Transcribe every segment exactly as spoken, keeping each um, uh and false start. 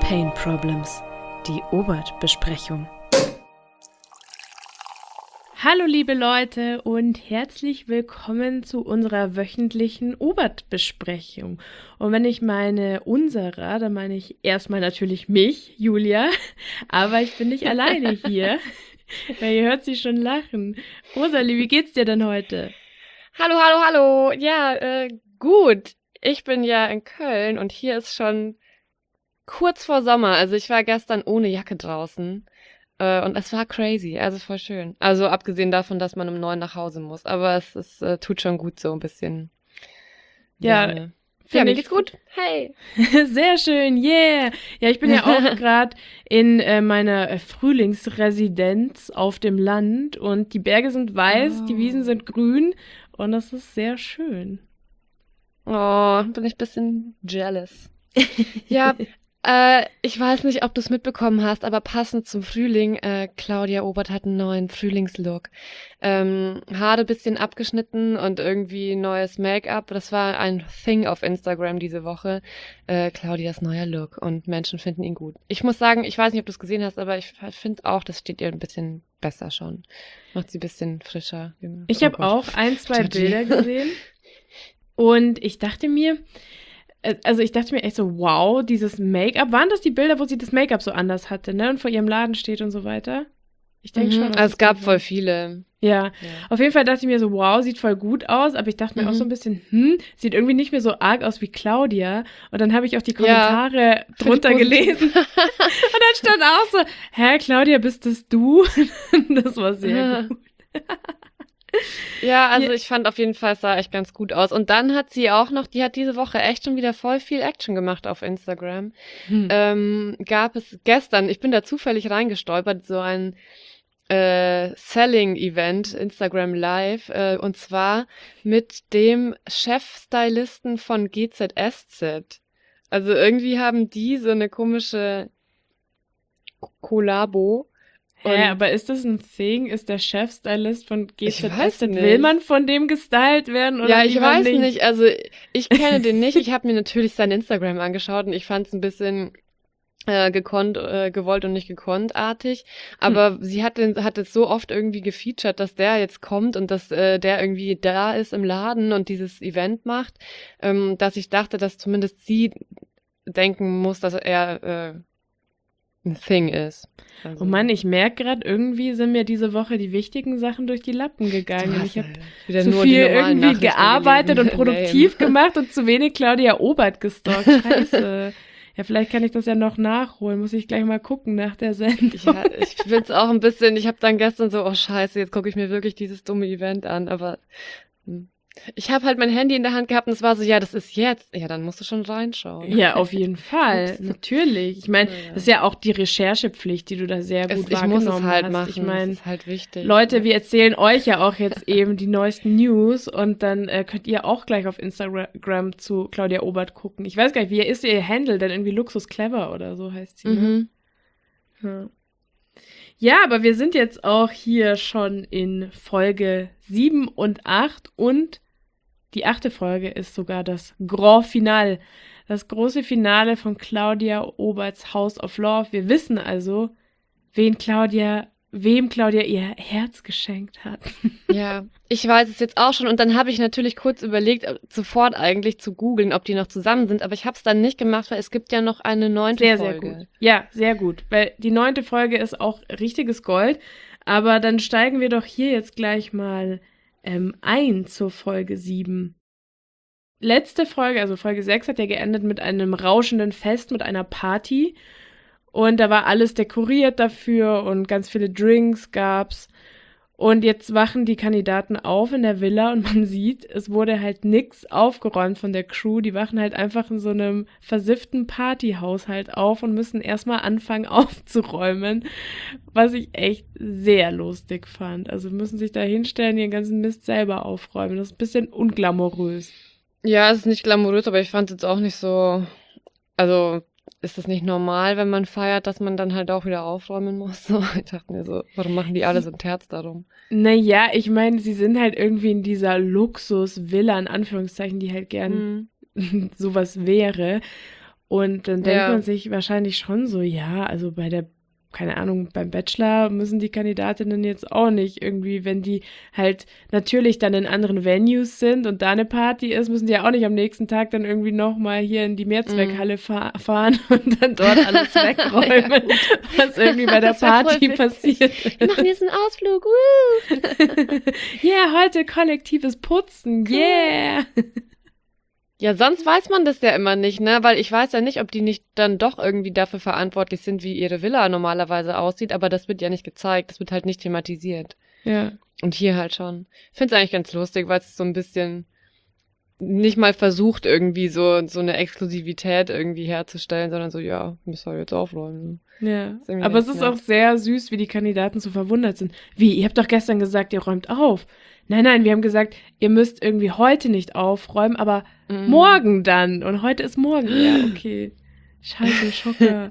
Pain Problems, die Obert-Besprechung. Hallo liebe Leute und herzlich willkommen zu unserer wöchentlichen Obert-Besprechung. Und wenn ich meine unserer, dann meine ich erstmal natürlich mich, Julia, aber ich bin nicht alleine hier, weil ihr hört sie schon lachen. Rosalie, wie geht's dir denn heute? Hallo, hallo, hallo. Ja, äh, gut. Ich bin ja in Köln und hier ist schon kurz vor Sommer. Also ich war gestern ohne Jacke draußen äh, und es war crazy, also voll schön. Also abgesehen davon, dass man um neun nach Hause muss, aber es ist, äh, tut schon gut, so ein bisschen Ja, Wärme. Ja, mir geht's gut. Hey. Sehr schön, yeah. Ja, ich bin ja auch gerade in äh, meiner äh, Frühlingsresidenz auf dem Land und die Berge sind weiß, Oh. die Wiesen sind grün und das ist sehr schön. Oh, bin ich ein bisschen jealous. Ja, äh, ich weiß nicht, ob du es mitbekommen hast, aber passend zum Frühling, äh, Claudia Obert hat einen neuen Frühlingslook. Ähm, Haare bisschen abgeschnitten und irgendwie neues Make-up. Das war ein Thing auf Instagram diese Woche. Äh, Claudias neuer Look und Menschen finden ihn gut. Ich muss sagen, ich weiß nicht, ob du es gesehen hast, aber ich finde auch, das steht ihr ein bisschen besser schon. Macht sie ein bisschen frischer. Jünger. Ich Oh habe Gott. auch ein, zwei Judgy. Bilder gesehen und ich dachte mir, äh, also ich dachte mir echt so, wow, dieses Make-up, waren das die Bilder, wo sie das Make-up so anders hatte, ne, und vor ihrem Laden steht und so weiter? Ich denke Mhm, schon. dass also es gab die voll waren. viele. Ja, Ja. auf jeden Fall dachte ich mir so, wow, sieht voll gut aus, aber ich dachte mir Mhm. auch so ein bisschen, hm, sieht irgendwie nicht mehr so arg aus wie Claudia. Und dann habe ich auch die Kommentare drunter Find ich gelesen. Und dann stand auch so, hä, Claudia, bist das du? Das war sehr Ja. gut. Ja, also Ja. ich fand auf jeden Fall, es sah echt ganz gut aus. Und dann hat sie auch noch, die hat diese Woche echt schon wieder voll viel Action gemacht auf Instagram. Hm. Ähm, gab es gestern, ich bin da zufällig reingestolpert, so ein äh, Selling-Event, Instagram Live, äh, und zwar mit dem Chefstylisten von G Z S Z. Also irgendwie haben die so eine komische Kollabo. Hä, Und- aber ist das ein Thing? Ist der Chefstylist von G Ich Z weiß S Z? nicht. Will man von dem gestylt werden oder Ja, ich lieber weiß nicht. Also ich kenne den nicht. Ich habe mir natürlich sein Instagram angeschaut und ich fand es ein bisschen äh, gekonnt, äh, gewollt und nicht gekonnt-artig. Aber hm. sie hat, den, hat es so oft irgendwie gefeatured, dass der jetzt kommt und dass äh, der irgendwie da ist im Laden und dieses Event macht, ähm, dass ich dachte, dass zumindest sie denken muss, dass er äh, ein Thing ist. Also, Oh Mann, ich merke gerade, irgendwie sind mir diese Woche die wichtigen Sachen durch die Lappen gegangen. Und ich habe wieder zu nur viel die normalen irgendwie Nachrichten gearbeitet gelesen. und produktiv gemacht und zu wenig Claudia Obert gestalkt. Scheiße. Ja, vielleicht kann ich das ja noch nachholen. Muss ich gleich mal gucken nach der Sendung. Ja, ich find's auch ein bisschen, ich habe dann gestern so, oh scheiße, jetzt gucke ich mir wirklich dieses dumme Event an, aber hm. ich habe halt mein Handy in der Hand gehabt und es war so, ja, das ist jetzt. Ja, dann musst du schon reinschauen. Ja, auf jeden Fall. Ups. Natürlich. Ich meine, Ja, ja. das ist ja auch die Recherchepflicht, die du da sehr Es, gut ich wahrgenommen muss es halt hast. machen, Ich meine, das ist halt wichtig. Leute, wir erzählen euch ja auch jetzt eben die neuesten News und dann äh, könnt ihr auch gleich auf Instagram zu Claudia Obert gucken. Ich weiß gar nicht, wie ist ihr Handle denn? Irgendwie Luxus Clever oder so heißt sie, ne? Mhm. Ja. Ja, aber wir sind jetzt auch hier schon in Folge sieben und acht und die achte Folge ist sogar das Grand Finale, das große Finale von Claudia Oberts House of Love. Wir wissen also, wen Claudia, wem Claudia ihr Herz geschenkt hat. Ja, ich weiß es jetzt auch schon und dann habe ich natürlich kurz überlegt, sofort eigentlich zu googeln, ob die noch zusammen sind, aber ich habe es dann nicht gemacht, weil es gibt ja noch eine neunte Sehr, Folge. sehr gut. Ja, sehr gut, weil die neunte Folge ist auch richtiges Gold, aber dann steigen wir doch hier jetzt gleich mal ähm, ein zur Folge sieben. Letzte Folge, also Folge sechs, hat ja geendet mit einem rauschenden Fest, mit einer Party. Und da war alles dekoriert dafür und ganz viele Drinks gab's. Und jetzt wachen die Kandidaten auf in der Villa und man sieht, es wurde halt nix aufgeräumt von der Crew. Die wachen halt einfach in so einem versifften Partyhaushalt auf und müssen erstmal anfangen aufzuräumen, was ich echt sehr lustig fand. Also müssen sich da hinstellen, ihren ganzen Mist selber aufräumen. Das ist ein bisschen unglamourös. Ja, es ist nicht glamourös, aber ich fand es jetzt auch nicht so, also ist es nicht normal, wenn man feiert, dass man dann halt auch wieder aufräumen muss? So, ich dachte mir so, warum machen die alle so ein Terz darum? Naja, ich meine, sie sind halt irgendwie in dieser Luxus-Villa, in Anführungszeichen, die halt gern Mhm. sowas wäre. Und dann denkt Ja. man sich wahrscheinlich schon so, ja, also bei der, keine Ahnung, beim Bachelor müssen die Kandidatinnen jetzt auch nicht irgendwie, wenn die halt natürlich dann in anderen Venues sind und da eine Party ist, müssen die ja auch nicht am nächsten Tag dann irgendwie nochmal hier in die Mehrzweckhalle fa- fahren und dann dort alles wegräumen, was irgendwie bei der Das wär voll Party witzig. passiert. Wir machen jetzt einen Ausflug. Woo! Yeah, heute kollektives Putzen, yeah! Ja, sonst weiß man das ja immer nicht, ne? Weil ich weiß ja nicht, ob die nicht dann doch irgendwie dafür verantwortlich sind, wie ihre Villa normalerweise aussieht, aber das wird ja nicht gezeigt, das wird halt nicht thematisiert. Ja. Und hier halt schon. Ich finde es eigentlich ganz lustig, weil es so ein bisschen nicht mal versucht, irgendwie so, so eine Exklusivität irgendwie herzustellen, sondern so, ja, müssen wir jetzt aufräumen. Ja, Ist irgendwie aber es ganz ist nett. auch sehr süß, wie die Kandidaten so verwundert sind. Wie, ihr habt doch gestern gesagt, ihr räumt auf. Nein, nein, wir haben gesagt, ihr müsst irgendwie heute nicht aufräumen, aber Mhm. morgen dann. Und heute ist morgen. Ja, okay. Scheiße, Schocker.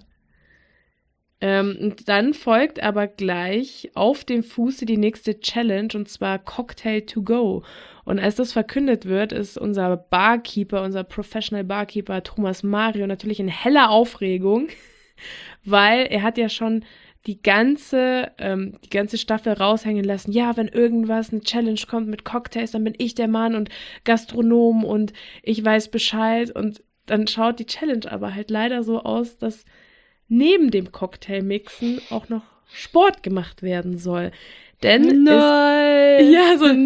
ähm, und dann folgt aber gleich auf dem Fuße die nächste Challenge, und zwar Cocktail to go. Und als das verkündet wird, ist unser Barkeeper, unser Professional Barkeeper Thomas Mario natürlich in heller Aufregung, weil er hat ja schon die ganze, ähm, die ganze Staffel raushängen lassen. Ja, wenn irgendwas, eine Challenge kommt mit Cocktails, dann bin ich der Mann und Gastronom und ich weiß Bescheid. Und dann schaut die Challenge aber halt leider so aus, dass neben dem Cocktailmixen auch noch Sport gemacht werden soll. Denn Nein! es, ja, so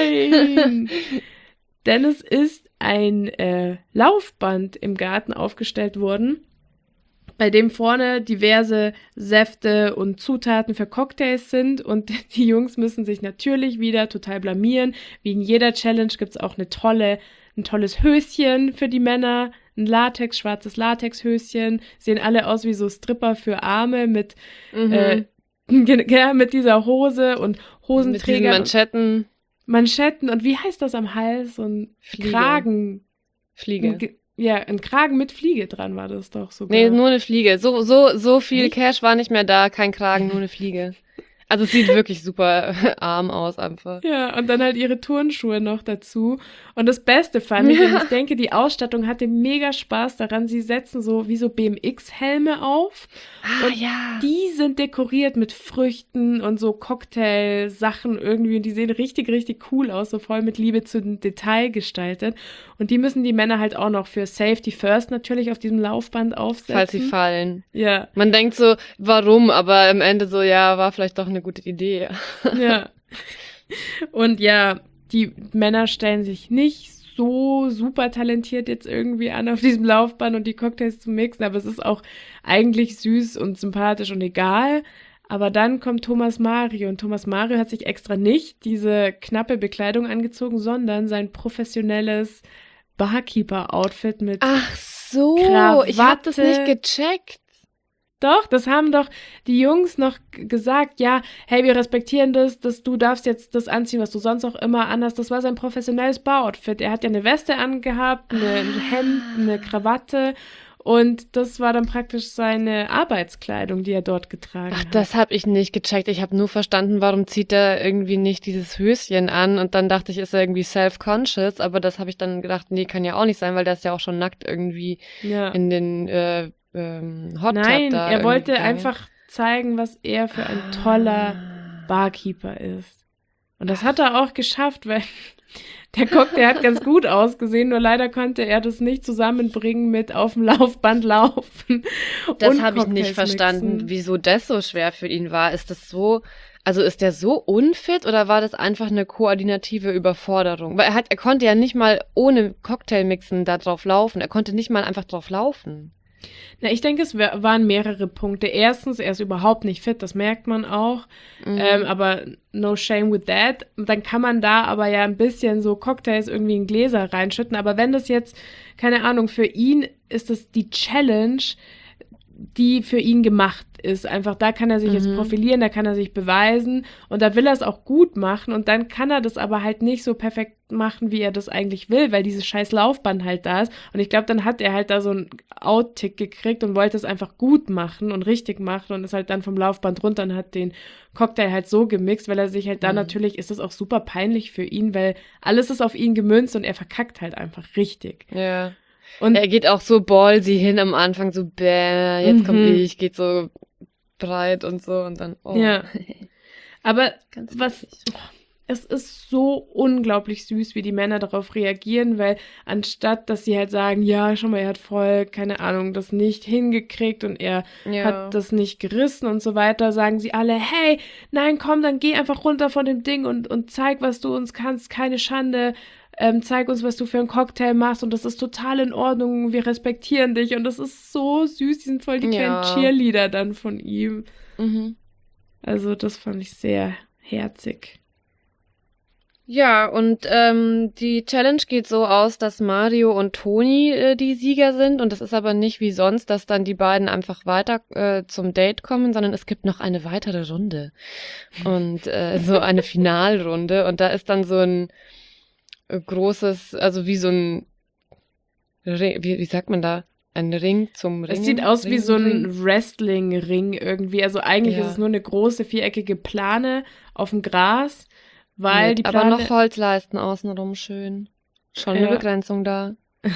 nein! Denn es ist ein äh, Laufband im Garten aufgestellt worden, bei dem vorne diverse Säfte und Zutaten für Cocktails sind, und die Jungs müssen sich natürlich wieder total blamieren. Wie in jeder Challenge gibt es auch eine tolle, ein tolles Höschen für die Männer, ein Latex, schwarzes Latexhöschen, sehen alle aus wie so Stripper für Arme mit, Mhm. äh, ja, mit dieser Hose und Mit diesen Hosenträgern, Manschetten. Manschetten und wie heißt das am Hals? So ein Fliege. Kragen. Fliege. Ein Ge- Ja, ein Kragen mit Fliege dran war das doch sogar. Nee, nur eine Fliege. So, so, so viel Echt? Cash war nicht mehr da, kein Kragen, nur eine Fliege. Also es sieht wirklich super arm aus einfach. Ja, und dann halt ihre Turnschuhe noch dazu. Und das Beste fand ich, und ich denke, die Ausstattung hatte mega Spaß daran. Sie setzen so wie so B M X-Helme auf. Ah, Und ja. Die sind dekoriert mit Früchten und so Cocktailsachen irgendwie. Und die sehen richtig, richtig cool aus, so voll mit Liebe zum Detail gestaltet. Und die müssen die Männer halt auch noch für Safety First natürlich auf diesem Laufband aufsetzen. Falls sie fallen. Ja, Man denkt so, warum, aber am Ende so, ja, war vielleicht doch eine gute Idee. ja. Und ja, die Männer stellen sich nicht so super talentiert jetzt irgendwie an auf diesem Laufband und die Cocktails zu mixen, aber es ist auch eigentlich süß und sympathisch und egal. Aber dann kommt Thomas Mario, und Thomas Mario hat sich extra nicht diese knappe Bekleidung angezogen, sondern sein professionelles Barkeeper-Outfit mit Ach so, Krawatte. ich hab das nicht gecheckt. Doch, das haben doch die Jungs noch g- gesagt, ja, hey, wir respektieren das, dass du darfst jetzt das anziehen, was du sonst auch immer anhast. Das war sein professionelles Bar-Outfit. Er hat ja eine Weste angehabt, eine, ein Hemd, eine Krawatte, und das war dann praktisch seine Arbeitskleidung, die er dort getragen Ach, hat. das hab ich nicht gecheckt. Ich habe nur verstanden, warum zieht er irgendwie nicht dieses Höschen an, und dann dachte ich, ist er irgendwie self-conscious, aber das habe ich dann gedacht, nee, kann ja auch nicht sein, weil der ist ja auch schon nackt irgendwie Ja. in den äh, ähm, Hot Tub Nein, da er wollte irgendwie. einfach zeigen, was er für ein toller Barkeeper ist. Und das hat er auch geschafft, weil der Cocktail hat ganz gut ausgesehen, nur leider konnte er das nicht zusammenbringen mit auf dem Laufband laufen. Das und habe ich nicht Cocktails verstanden, mixen. wieso das so schwer für ihn war. Ist das so, also ist der so unfit oder war das einfach eine koordinative Überforderung? Weil er hat, er konnte ja nicht mal ohne Cocktailmixen da drauf laufen. Er konnte nicht mal einfach drauf laufen. Na, ich denke, es wär- waren mehrere Punkte. Erstens, er ist überhaupt nicht fit, das merkt man auch. Mhm. Ähm, aber no shame with that. Dann kann man da aber ja ein bisschen so Cocktails irgendwie in Gläser reinschütten. Aber wenn das jetzt, keine Ahnung, für ihn ist das die Challenge, die für ihn gemacht ist. Einfach da kann er sich Mhm. jetzt profilieren, da kann er sich beweisen und da will er es auch gut machen, und dann kann er das aber halt nicht so perfekt machen, wie er das eigentlich will, weil dieses scheiß Laufband halt da ist. Und ich glaube, dann hat er halt da so einen Outtake gekriegt und wollte es einfach gut machen und richtig machen und ist halt dann vom Laufband runter und hat den Cocktail halt so gemixt, weil er sich halt da Mhm. natürlich, ist das auch super peinlich für ihn, weil alles ist auf ihn gemünzt und er verkackt halt einfach richtig. Ja. Und er geht auch so ballsy hin am Anfang, so bäh, jetzt komm Mhm. ich, geht so breit und so und dann, oh. Ja. Aber Ganz was, witzig. es ist so unglaublich süß, wie die Männer darauf reagieren, weil anstatt, dass sie halt sagen, ja, schau mal, er hat voll, keine Ahnung, das nicht hingekriegt und er Ja. hat das nicht gerissen und so weiter, sagen sie alle, hey, nein, komm, dann geh einfach runter von dem Ding und, und zeig, was du uns kannst, keine Schande, ähm, zeig uns, was du für einen Cocktail machst und das ist total in Ordnung, wir respektieren dich und das ist so süß, die sind voll die kleinen Ja. Cheerleader dann von ihm. Mhm. Also das fand ich sehr herzig. Ja, und ähm, die Challenge geht so aus, dass Mario und Toni äh, die Sieger sind. Und das ist aber nicht wie sonst, dass dann die beiden einfach weiter äh, zum Date kommen, sondern es gibt noch eine weitere Runde. Und äh, so eine Finalrunde. Und da ist dann so ein äh, großes, also wie so ein Ring, wie, wie sagt man da? Ein Ring zum Ringen? Es sieht aus wie Ring, so Ring? ein Wrestling-Ring irgendwie. Also eigentlich Ja. ist es nur eine große viereckige Plane auf dem Gras, weil Mit die aber Plane... noch Holzleisten außenrum schön. Schon eine Ja. Begrenzung da.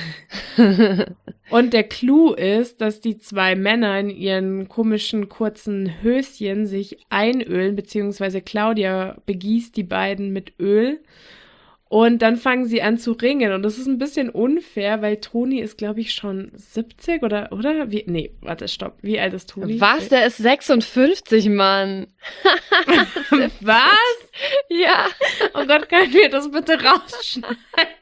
Und der Clou ist, dass die zwei Männer in ihren komischen kurzen Höschen sich einölen, beziehungsweise Claudia begießt die beiden mit Öl. Und dann fangen sie an zu ringen. Und das ist ein bisschen unfair, weil Toni ist, glaube ich, schon siebzig oder, oder? Wie, nee, warte, stopp. Wie alt ist Toni? Was? Der ist sechsundfünfzig, Mann. Was? Ja. Oh Gott, können wir das bitte rausschneiden?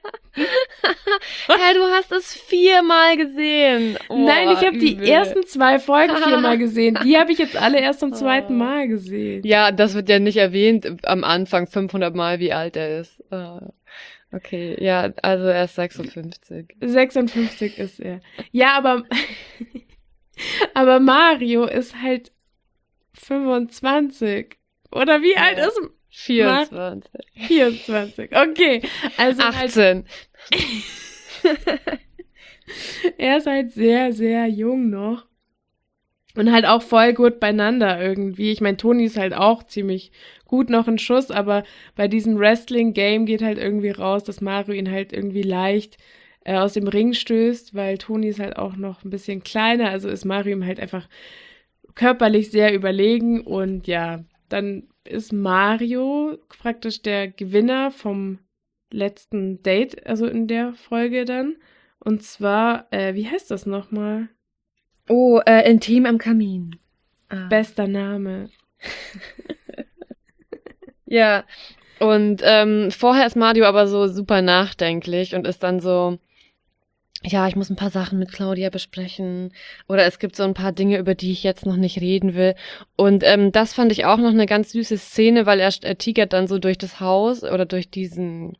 Hä, du hast es viermal gesehen. Oh, Nein, ich habe die übel. ersten zwei Folgen viermal gesehen. Die habe ich jetzt alle erst zum zweiten Mal gesehen. Ja, das wird ja nicht erwähnt am Anfang fünfhundert Mal, wie alt er ist. Ah, okay, ja, also er ist sechsundfünfzig. sechsundfünfzig ist er. Ja, aber, aber Mario ist halt fünfundzwanzig. Oder wie Ja. alt ist vierundzwanzig. vierundzwanzig? Okay, also halt, achtzehn. er ist halt sehr, sehr jung noch. Und halt auch voll gut beieinander irgendwie. Ich meine, Toni ist halt auch ziemlich gut noch in Schuss, aber bei diesem Wrestling-Game geht halt irgendwie raus, dass Mario ihn halt irgendwie leicht äh, aus dem Ring stößt, weil Toni ist halt auch noch ein bisschen kleiner, also ist Mario ihm halt einfach körperlich sehr überlegen und ja, dann ist Mario praktisch der Gewinner vom letzten Date, also in der Folge dann. Und zwar, äh, wie heißt das nochmal? Oh, äh, intim am Kamin. Ah. Bester Name. Ja, und ähm, vorher ist Mario aber so super nachdenklich und ist dann so, ja, ich muss ein paar Sachen mit Claudia besprechen oder es gibt so ein paar Dinge, über die ich jetzt noch nicht reden will. Und ähm, das fand ich auch noch eine ganz süße Szene, weil er, er tigert dann so durch das Haus oder durch diesen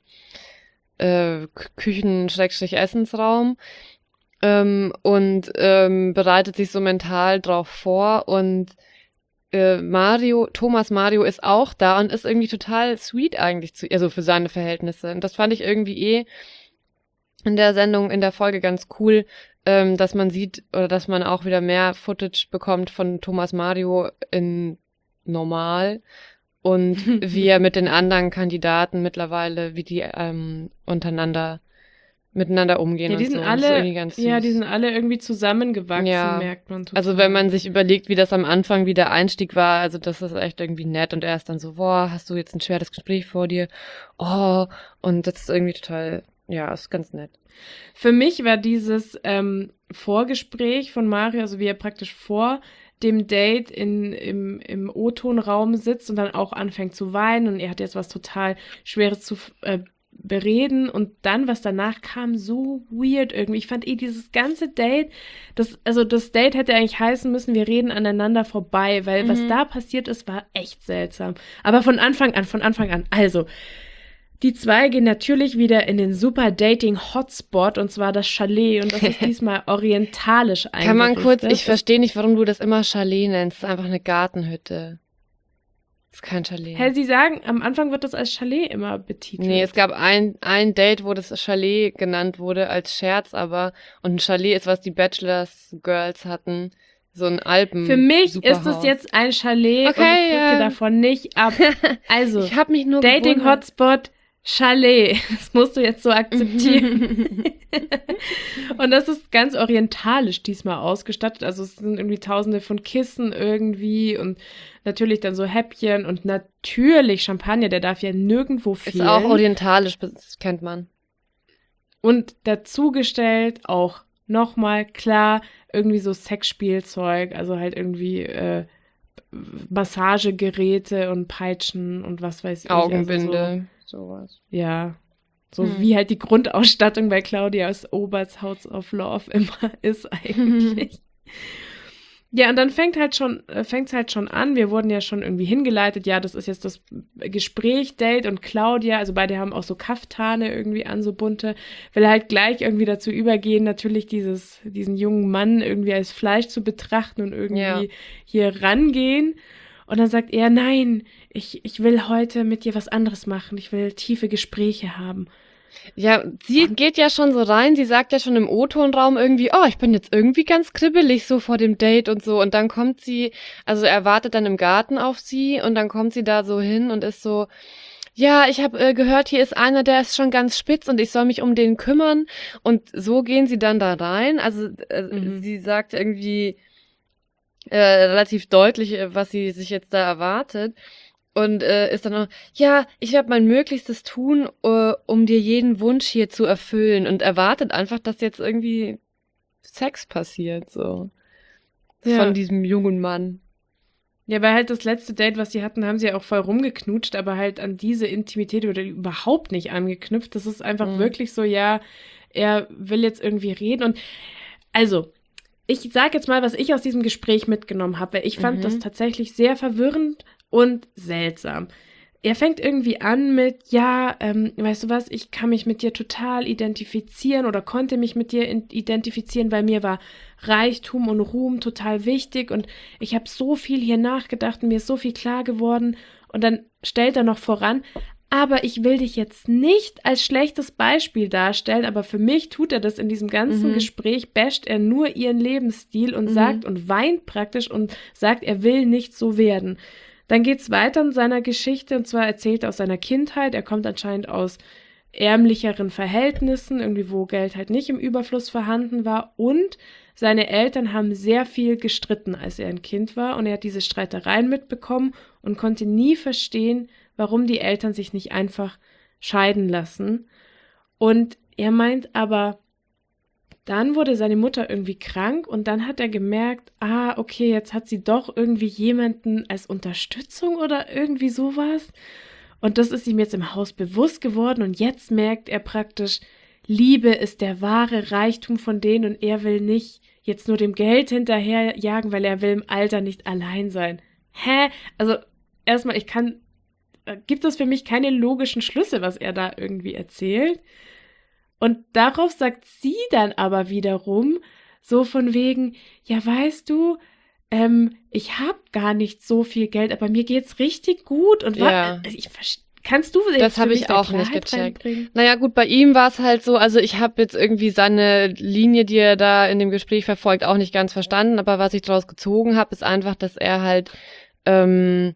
äh, Küchen-Essensraum ähm, und ähm, bereitet sich so mental drauf vor und äh, Mario, Thomas Mario ist auch da und ist irgendwie total sweet eigentlich, zu, also für seine Verhältnisse. Und das fand ich irgendwie eh in der Sendung, in der Folge ganz cool, ähm, dass man sieht oder dass man auch wieder mehr Footage bekommt von Thomas Mario in normal und wie er mit den anderen Kandidaten mittlerweile, wie die ähm, untereinander miteinander umgehen Ja, die und sind so. Das ist alle, irgendwie ganz süß. ja, die sind alle irgendwie zusammengewachsen, Ja. merkt man total. Also wenn man sich überlegt, wie das am Anfang, wie der Einstieg war, also das ist echt irgendwie nett und er ist dann so, boah, hast du jetzt ein schweres Gespräch vor dir? Oh, und das ist irgendwie total, ja, ist ganz nett. Für mich war dieses ähm, Vorgespräch von Mario, also wie er praktisch vor dem Date in, im, im O-Ton-Raum sitzt und dann auch anfängt zu weinen und er hat jetzt was total Schweres zu äh, bereden und dann, was danach kam, so weird irgendwie. Ich fand eh dieses ganze Date, das, also das Date hätte eigentlich heißen müssen, wir reden aneinander vorbei, weil Mhm. was da passiert ist, war echt seltsam. Aber von Anfang an, von Anfang an, also die zwei gehen natürlich wieder in den super Dating-Hotspot und zwar das Chalet und das ist diesmal orientalisch eingerichtet. Kann man kurz, ich verstehe nicht, warum du das immer Chalet nennst. Das ist einfach eine Gartenhütte. Das ist kein Chalet. Hä, sie sagen, am Anfang wird das als Chalet immer betitelt. Nee, es gab ein, ein Date, wo das Chalet genannt wurde, als Scherz aber. Und ein Chalet ist, was die Bachelors Girls hatten. So ein Alpen. Für mich ist es Superhaus. jetzt ein Chalet Okay, und ich rücke ja. davon nicht ab. Also, Ich habe mich nur Dating gewundert. Hotspot Chalet, das musst du jetzt so akzeptieren. Und das ist ganz orientalisch diesmal ausgestattet. Also es sind irgendwie tausende von Kissen irgendwie und natürlich dann so Häppchen und natürlich Champagner, der darf ja nirgendwo fehlen. Ist auch orientalisch, das kennt man. Und dazugestellt auch nochmal klar irgendwie so Sexspielzeug, also halt irgendwie äh, Massagegeräte und Peitschen und was weiß ich. Augenbinde, also so, sowas. Ja, so Hm. wie halt die Grundausstattung bei Claudias Oberts House of Love immer ist eigentlich. Ja, und dann fängt halt schon, äh, fängt's halt schon an. Wir wurden ja schon irgendwie hingeleitet. Ja, das ist jetzt das Gespräch, Date und Claudia, also beide haben auch so Kaftane irgendwie an, so bunte, will halt gleich irgendwie dazu übergehen, natürlich dieses, diesen jungen Mann irgendwie als Fleisch zu betrachten und irgendwie Ja. hier rangehen. Und dann sagt er, nein, ich, ich will heute mit dir was anderes machen. Ich will tiefe Gespräche haben. Ja, sie geht ja schon so rein, sie sagt ja schon im O-Tonraum irgendwie, oh, ich bin jetzt irgendwie ganz kribbelig so vor dem Date und so. Und dann kommt sie, also er wartet dann im Garten auf sie und dann kommt sie da so hin und ist so, ja, ich habe äh, gehört, hier ist einer, der ist schon ganz spitz und ich soll mich um den kümmern. Und so gehen sie dann da rein. Also äh, Mhm. sie sagt irgendwie äh, relativ deutlich, äh, was sie sich jetzt da erwartet. Und äh, ist dann auch, ja, ich werde mein Möglichstes tun, äh, um dir jeden Wunsch hier zu erfüllen. Und erwartet einfach, dass jetzt irgendwie Sex passiert, so. Ja. Von diesem jungen Mann. Ja, weil halt das letzte Date, was sie hatten, haben sie ja auch voll rumgeknutscht, aber halt an diese Intimität wurde überhaupt nicht angeknüpft. Das ist einfach Mhm. wirklich so, ja, er will jetzt irgendwie reden. Und also, ich sag jetzt mal, was ich aus diesem Gespräch mitgenommen habe, weil ich fand Mhm. das tatsächlich sehr verwirrend und seltsam. Er fängt irgendwie an mit, ja, ähm, weißt du was, ich kann mich mit dir total identifizieren oder konnte mich mit dir in- identifizieren, weil mir war Reichtum und Ruhm total wichtig und ich habe so viel hier nachgedacht und mir ist so viel klar geworden. Und dann stellt er noch voran, aber ich will dich jetzt nicht als schlechtes Beispiel darstellen, aber für mich tut er das in diesem ganzen Mhm. Gespräch, basht er nur ihren Lebensstil und Mhm. sagt und weint praktisch und sagt, er will nicht so werden. Dann geht's weiter in seiner Geschichte und zwar erzählt er aus seiner Kindheit. Er kommt anscheinend aus ärmlicheren Verhältnissen, irgendwie wo Geld halt nicht im Überfluss vorhanden war und seine Eltern haben sehr viel gestritten, als er ein Kind war und er hat diese Streitereien mitbekommen und konnte nie verstehen, warum die Eltern sich nicht einfach scheiden lassen. Und er meint aber, dann wurde seine Mutter irgendwie krank und dann hat er gemerkt, ah, okay, jetzt hat sie doch irgendwie jemanden als Unterstützung oder irgendwie sowas. Und das ist ihm jetzt im Haus bewusst geworden und jetzt merkt er praktisch, Liebe ist der wahre Reichtum von denen und er will nicht jetzt nur dem Geld hinterherjagen, weil er will im Alter nicht allein sein. Hä? Also erstmal, ich kann, äh, gibt es für mich keine logischen Schlüsse, was er da irgendwie erzählt. Und darauf sagt sie dann aber wiederum, so von wegen, ja, weißt du, ähm, ich hab gar nicht so viel Geld, aber mir geht's richtig gut. Und Ja. was, ich verstehe. Kannst du jetzt Das für habe mich ich da auch nicht Klarheit gecheckt. reinbringen? Naja, gut, bei ihm war es halt so, also ich habe jetzt irgendwie seine Linie, die er da in dem Gespräch verfolgt, auch nicht ganz verstanden, aber was ich daraus gezogen habe, ist einfach, dass er halt ähm,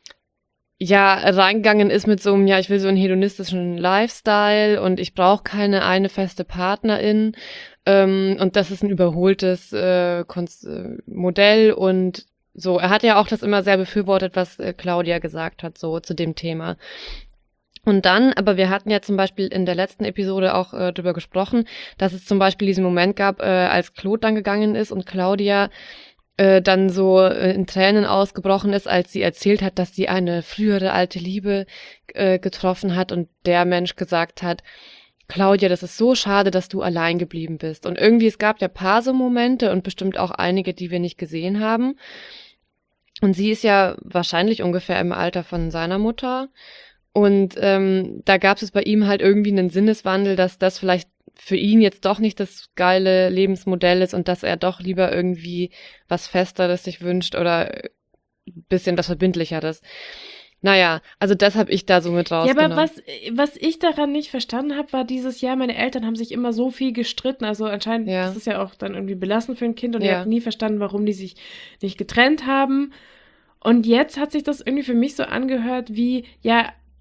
ja reingegangen ist mit so einem, ja, ich will so einen hedonistischen Lifestyle und ich brauche keine eine feste Partnerin ähm, und das ist ein überholtes äh, Konst äh, Modell und so. Er hat ja auch das immer sehr befürwortet, was äh, Claudia gesagt hat, so zu dem Thema. Und dann, aber wir hatten ja zum Beispiel in der letzten Episode auch äh, drüber gesprochen, dass es zum Beispiel diesen Moment gab, äh, als Claude dann gegangen ist und Claudia äh, dann so äh, in Tränen ausgebrochen ist, als sie erzählt hat, dass sie eine frühere alte Liebe äh, getroffen hat und der Mensch gesagt hat, Claudia, das ist so schade, dass du allein geblieben bist. Und irgendwie, es gab ja paar so Momente und bestimmt auch einige, die wir nicht gesehen haben. Und sie ist ja wahrscheinlich ungefähr im Alter von seiner Mutter. Und ähm, da gab es bei ihm halt irgendwie einen Sinneswandel, dass das vielleicht für ihn jetzt doch nicht das geile Lebensmodell ist und dass er doch lieber irgendwie was Festeres sich wünscht oder ein bisschen was Verbindlicheres. Naja, also das habe ich da so mit Ja, rausgenommen. aber was, was ich daran nicht verstanden habe, war dieses Jahr, meine Eltern haben sich immer so viel gestritten. Also anscheinend, Ja. das ist ja auch dann irgendwie belastend für ein Kind und Ja. ihr habt nie verstanden, warum die sich nicht getrennt haben. Und jetzt hat sich das irgendwie für mich so angehört wie, ja,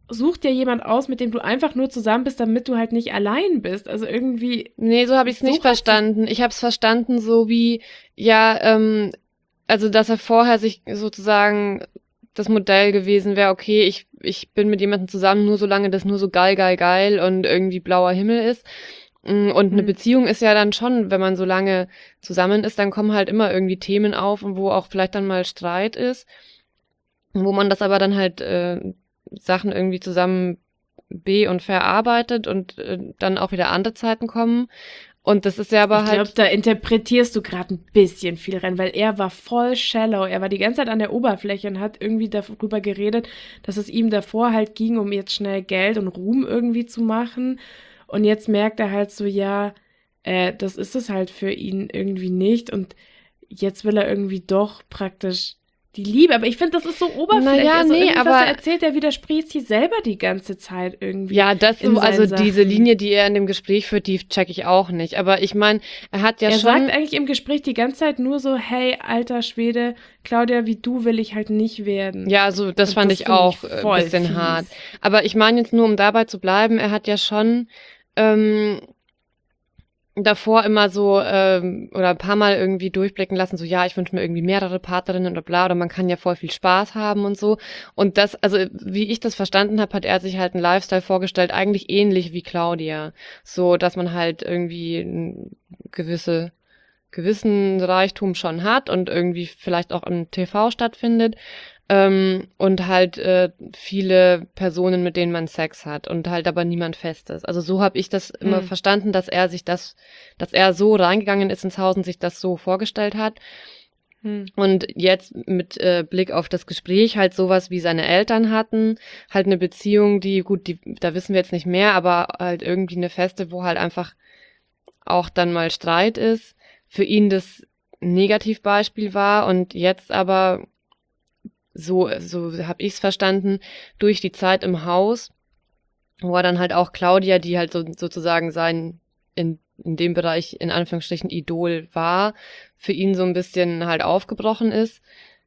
such dir jemand aus, mit dem du einfach nur zusammen bist, damit du halt nicht allein bist. Also irgendwie. Nee, so habe ich es nicht verstanden. Ich habe es verstanden so wie, ja, ähm, also dass er vorher sich sozusagen das Modell gewesen wäre, okay, ich, ich bin mit jemandem zusammen, nur solange das nur so geil, geil, geil und irgendwie blauer Himmel ist. Und eine Hm. Beziehung ist ja dann schon, wenn man so lange zusammen ist, dann kommen halt immer irgendwie Themen auf, und wo auch vielleicht dann mal Streit ist, wo man das aber dann halt äh, Sachen irgendwie zusammen be- und verarbeitet und äh, dann auch wieder andere Zeiten kommen. Und das ist ja aber Ich halt... glaube, da interpretierst du gerade ein bisschen viel rein, weil er war voll shallow. Er war die ganze Zeit an der Oberfläche und hat irgendwie darüber geredet, dass es ihm davor halt ging, um jetzt schnell Geld und Ruhm irgendwie zu machen. Und jetzt merkt er halt so, ja, äh, das ist es halt für ihn irgendwie nicht. Und jetzt will er irgendwie doch praktisch die Liebe. Aber ich finde, das ist so oberflächlich. Naja, also nee, irgendwie, was aber- er erzählt, er widerspricht sich selber die ganze Zeit irgendwie. Ja, das in so, also seinen diese Sachen. Linie, die er in dem Gespräch führt, die check ich auch nicht. Aber ich meine, er hat ja er schon... sagt eigentlich im Gespräch die ganze Zeit nur so, hey, alter Schwede, Claudia, wie du will ich halt nicht werden. Ja, so das Und fand das ich find auch ich ein voll bisschen fies. hart. Aber ich meine jetzt nur, um dabei zu bleiben, er hat ja schon ähm, davor immer so ähm, oder ein paar Mal irgendwie durchblicken lassen, so ja, ich wünsche mir irgendwie mehrere Partnerinnen oder bla, oder man kann ja voll viel Spaß haben und so. Und das, also wie ich das verstanden habe, hat er sich halt einen Lifestyle vorgestellt, eigentlich ähnlich wie Claudia. So, dass man halt irgendwie ein gewisse gewissen Reichtum schon hat und irgendwie vielleicht auch im T V stattfindet. Ähm, und halt äh, viele Personen, mit denen man Sex hat und halt aber niemand Festes. Also so habe ich das immer Hm. verstanden, dass er sich das, dass er so reingegangen ist ins Haus und sich das so vorgestellt hat. Hm. Und jetzt mit äh, Blick auf das Gespräch halt sowas wie seine Eltern hatten, halt eine Beziehung, die, gut, die, da wissen wir jetzt nicht mehr, aber halt irgendwie eine feste, wo halt einfach auch dann mal Streit ist, für ihn das Negativbeispiel war und jetzt aber so, so habe ich es verstanden, durch die Zeit im Haus, wo er dann halt auch Claudia, die halt so, sozusagen sein, in, in dem Bereich in Anführungsstrichen Idol war, für ihn so ein bisschen halt aufgebrochen ist,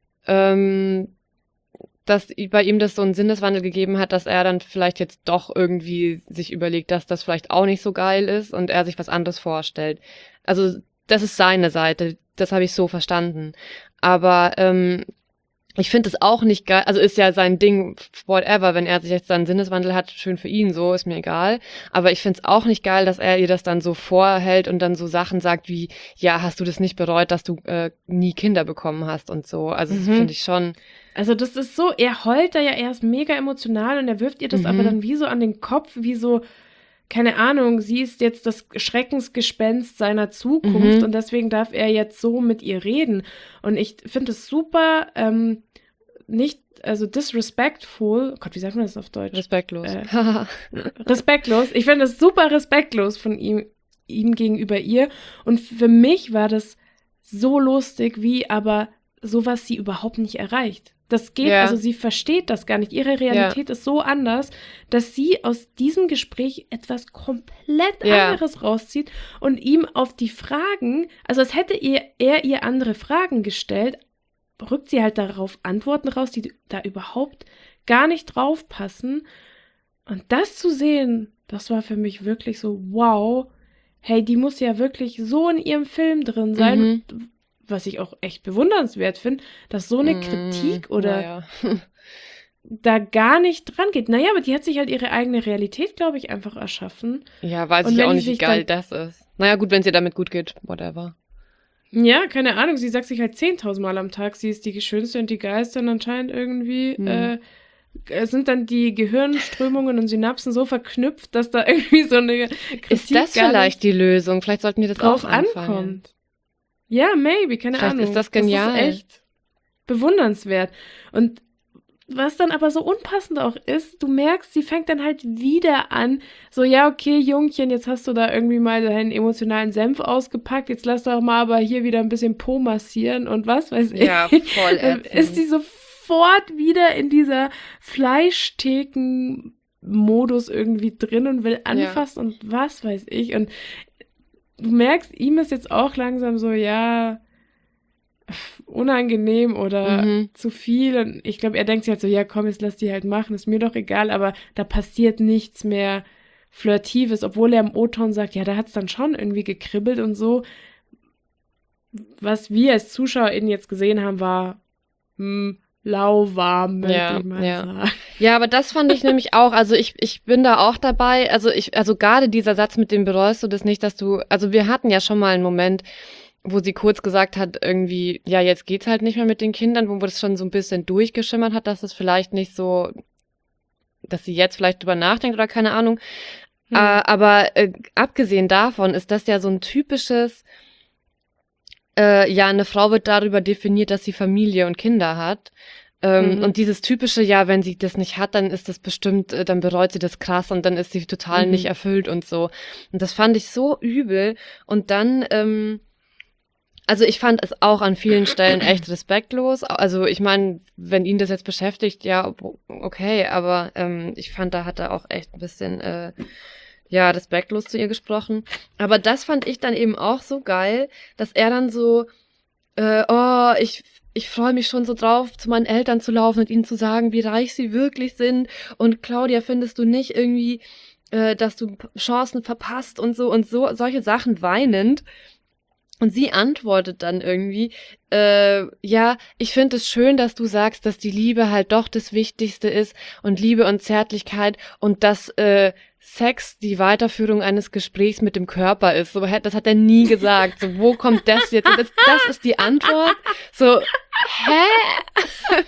ähm, dass bei ihm das so einen Sinneswandel gegeben hat, dass er dann vielleicht jetzt doch irgendwie sich überlegt, dass das vielleicht auch nicht so geil ist und er sich was anderes vorstellt. Also das ist seine Seite, das habe ich so verstanden. Aber ähm, ich finde es auch nicht geil, also ist ja sein Ding, whatever, wenn er sich jetzt einen Sinneswandel hat, schön für ihn, so, ist mir egal. Aber ich finde es auch nicht geil, dass er ihr das dann so vorhält und dann so Sachen sagt wie, ja, hast du das nicht bereut, dass du äh, nie Kinder bekommen hast und so. Also das Mhm. finde ich schon... Also das ist so, er heult da ja erst mega emotional und er wirft ihr das Mhm. aber dann wie so an den Kopf, wie so, keine Ahnung, sie ist jetzt das Schreckensgespenst seiner Zukunft Mhm. und deswegen darf er jetzt so mit ihr reden. Und ich finde es super, ähm, nicht, also disrespectful, oh Gott, wie sagt man das auf Deutsch? Respektlos. Äh, respektlos. Ich finde es super respektlos von ihm, ihm gegenüber ihr. Und für mich war das so lustig, wie aber sowas sie überhaupt nicht erreicht. Das geht, Ja. also sie versteht das gar nicht. Ihre Realität ist so anders, dass sie aus diesem Gespräch etwas komplett Ja. anderes rauszieht und ihm auf die Fragen, also als hätte ihr, er ihr andere Fragen gestellt, rückt sie halt darauf Antworten raus, die da überhaupt gar nicht drauf passen. Und das zu sehen, das war für mich wirklich so, wow, hey, die muss ja wirklich so in ihrem Film drin sein, Mhm. was ich auch echt bewundernswert finde, dass so eine Mhm. Kritik oder Naja. da gar nicht dran geht. Naja, aber die hat sich halt ihre eigene Realität, glaube ich, einfach erschaffen. Ja, weiß Und ich wenn auch die nicht, wie sich geil dann- das ist. Naja, gut, wenn es ihr damit gut geht, whatever. Ja, keine Ahnung, sie sagt sich halt zehntausend Mal am Tag, sie ist die schönste und die geilste und anscheinend irgendwie Hm. äh, sind dann die Gehirnströmungen und Synapsen so verknüpft, dass da irgendwie so eine Kritik Ist das gar vielleicht die Lösung? Vielleicht sollten wir das nicht drauf auch anfangen. ankommt. Ja, maybe, keine Vielleicht Ahnung. ist das genial. Das ist echt bewundernswert. Und was dann aber so unpassend auch ist, du merkst, sie fängt dann halt wieder an, so, ja, okay, Jungchen, jetzt hast du da irgendwie mal deinen emotionalen Senf ausgepackt, jetzt lass doch mal aber hier wieder ein bisschen Po massieren und was weiß ich. Ja, voll Dann ätzend. ist sie sofort wieder in dieser Fleischtheken-Modus irgendwie drin und will anfassen und was weiß ich. Und du merkst, ihm ist jetzt auch langsam so, ja, unangenehm oder Mhm. zu viel. Und ich glaube, er denkt sich halt so, ja komm, jetzt lass die halt machen, ist mir doch egal, aber da passiert nichts mehr Flirtives, obwohl er im O-Ton sagt, ja, da hat es dann schon irgendwie gekribbelt und so. Was wir als ZuschauerInnen jetzt gesehen haben, war hm, lauwarm, möchte Ja, ich mal ja. sagen. Ja, aber das fand ich nämlich auch, also ich, ich bin da auch dabei, also ich, also gerade dieser Satz mit dem bereust du das nicht, dass du, also wir hatten ja schon mal einen Moment, wo sie kurz gesagt hat, irgendwie, ja, jetzt geht's halt nicht mehr mit den Kindern, wo das schon so ein bisschen durchgeschimmert hat, dass es vielleicht nicht so, dass sie jetzt vielleicht drüber nachdenkt oder keine Ahnung. Hm. Äh, aber äh, abgesehen davon ist das ja so ein typisches, äh, ja, eine Frau wird darüber definiert, dass sie Familie und Kinder hat. Ähm, Mhm. Und dieses typische, ja, wenn sie das nicht hat, dann ist das bestimmt, äh, dann bereut sie das krass und dann ist sie total Mhm. nicht erfüllt und so. Und das fand ich so übel. Und dann, ähm, also ich fand es auch an vielen Stellen echt respektlos. Also ich meine, wenn ihn das jetzt beschäftigt, ja, okay, aber ähm, ich fand, da hat er auch echt ein bisschen, äh, ja, respektlos zu ihr gesprochen. Aber das fand ich dann eben auch so geil, dass er dann so, äh, oh, ich ich freue mich schon so drauf, zu meinen Eltern zu laufen und ihnen zu sagen, wie reich sie wirklich sind. Und Claudia, findest du nicht irgendwie, äh, dass du P- Chancen verpasst und so und so, solche Sachen weinend. Und sie antwortet dann irgendwie, äh, ja, ich finde es schön, dass du sagst, dass die Liebe halt doch das Wichtigste ist und Liebe und Zärtlichkeit und dass äh, Sex die Weiterführung eines Gesprächs mit dem Körper ist. So, hä, das hat er nie gesagt. So, wo kommt das jetzt? Und Das, das ist die Antwort. So, hä?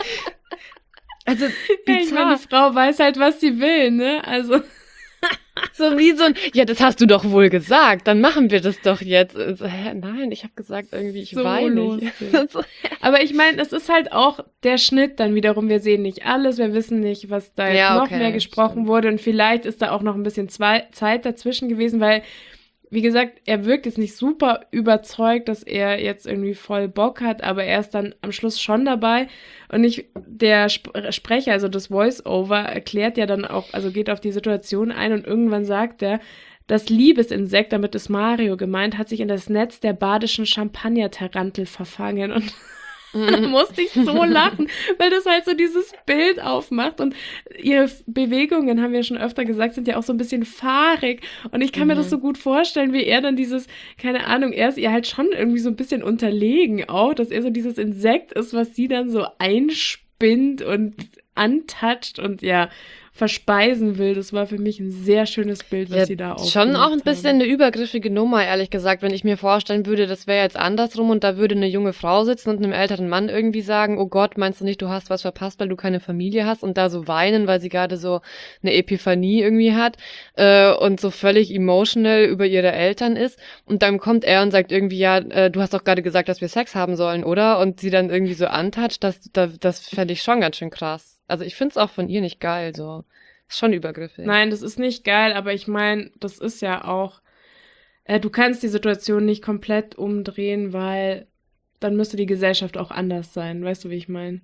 Also, Ja, ich meine, bizarr. die Frau weiß halt, was sie will, ne? Also, So wie so ein, ja, das hast du doch wohl gesagt, dann machen wir das doch jetzt. So, hä, nein, ich habe gesagt irgendwie, ich so weine. lustig. So, Aber ich meine, es ist halt auch der Schnitt dann wiederum. Wir sehen nicht alles, wir wissen nicht, was da jetzt Ja, noch okay, mehr gesprochen stimmt. wurde. Und vielleicht ist da auch noch ein bisschen zwei, Zeit dazwischen gewesen, weil, wie gesagt, er wirkt jetzt nicht super überzeugt, dass er jetzt irgendwie voll Bock hat, aber er ist dann am Schluss schon dabei. Und ich, der Sp- Sprecher, also das Voice-Over, erklärt ja dann auch, also geht auf die Situation ein und irgendwann sagt er, das Liebesinsekt, damit ist Mario gemeint, hat sich in das Netz der badischen Champagner-Tarantel verfangen. Und da musste ich so lachen, weil das halt so dieses Bild aufmacht und ihre F- Bewegungen, haben wir schon öfter gesagt, sind ja auch so ein bisschen fahrig und ich kann mir das Mhm. so gut vorstellen, wie er dann dieses, keine Ahnung, er ist ihr halt schon irgendwie so ein bisschen unterlegen auch, dass er so dieses Insekt ist, was sie dann so einspinnt und antatscht und ja, verspeisen will. Das war für mich ein sehr schönes Bild, was Ja, sie da auch schon auch ein bisschen haben. eine übergriffige Nummer, ehrlich gesagt, wenn ich mir vorstellen würde, das wäre jetzt andersrum und da würde eine junge Frau sitzen und einem älteren Mann irgendwie sagen, oh Gott, meinst du nicht, du hast was verpasst, weil du keine Familie hast und da so weinen, weil sie gerade so eine Epiphanie irgendwie hat äh, und so völlig emotional über ihre Eltern ist und dann kommt er und sagt irgendwie, ja, äh, du hast doch gerade gesagt, dass wir Sex haben sollen, oder? Und sie dann irgendwie so antatscht, das, das, das fände ich schon ganz schön krass. Also ich find's auch von ihr nicht geil, so. Ist schon übergriffig. Nein, das ist nicht geil, aber ich meine, das ist ja auch, äh, du kannst die Situation nicht komplett umdrehen, weil dann müsste die Gesellschaft auch anders sein. Weißt du, wie ich meine?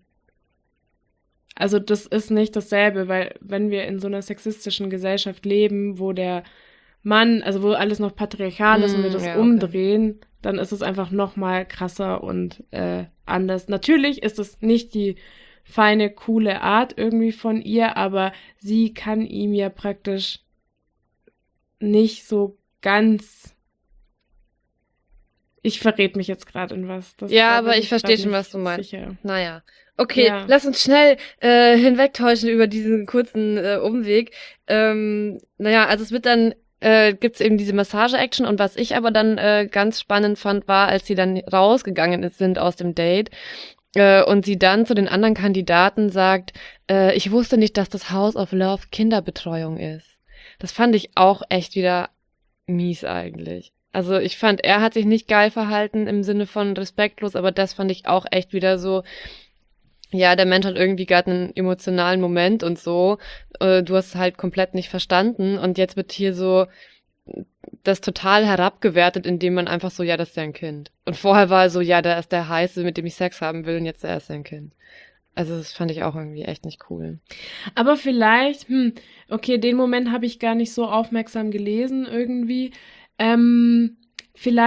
Also das ist nicht dasselbe, weil wenn wir in so einer sexistischen Gesellschaft leben, wo der Mann, also wo alles noch patriarchal ist und wir Mm, das ja, okay. umdrehen, dann ist es einfach noch mal krasser und äh, anders. Natürlich ist es nicht die feine, coole Art irgendwie von ihr, aber sie kann ihm ja praktisch nicht so ganz. Ich verrät mich jetzt gerade in was. Das, Ja, da aber bin ich verstehe grad schon, nicht was du meinst. sicher. Naja. Okay, Ja. lass uns schnell äh, hinwegtäuschen über diesen kurzen äh, Umweg. Ähm, naja, also es wird dann, äh, gibt's eben diese Massage-Action und was ich aber dann äh, ganz spannend fand, war, als sie dann rausgegangen ist, sind aus dem Date äh, und sie dann zu den anderen Kandidaten sagt, äh, ich wusste nicht, dass das House of Love Kinderbetreuung ist. Das fand ich auch echt wieder mies eigentlich. Also ich fand, er hat sich nicht geil verhalten im Sinne von respektlos, aber das fand ich auch echt wieder so, ja, der Mensch hat irgendwie gerade einen emotionalen Moment und so, äh, du hast halt komplett nicht verstanden und jetzt wird hier so das total herabgewertet, indem man einfach so, ja, das ist ja ein Kind. Und vorher war so, ja, da ist der Heiße, mit dem ich Sex haben will und jetzt er ist ein Kind. Also das fand ich auch irgendwie echt nicht cool. Aber vielleicht, hm, okay, den Moment habe ich gar nicht so aufmerksam gelesen irgendwie. Ähm, vielleicht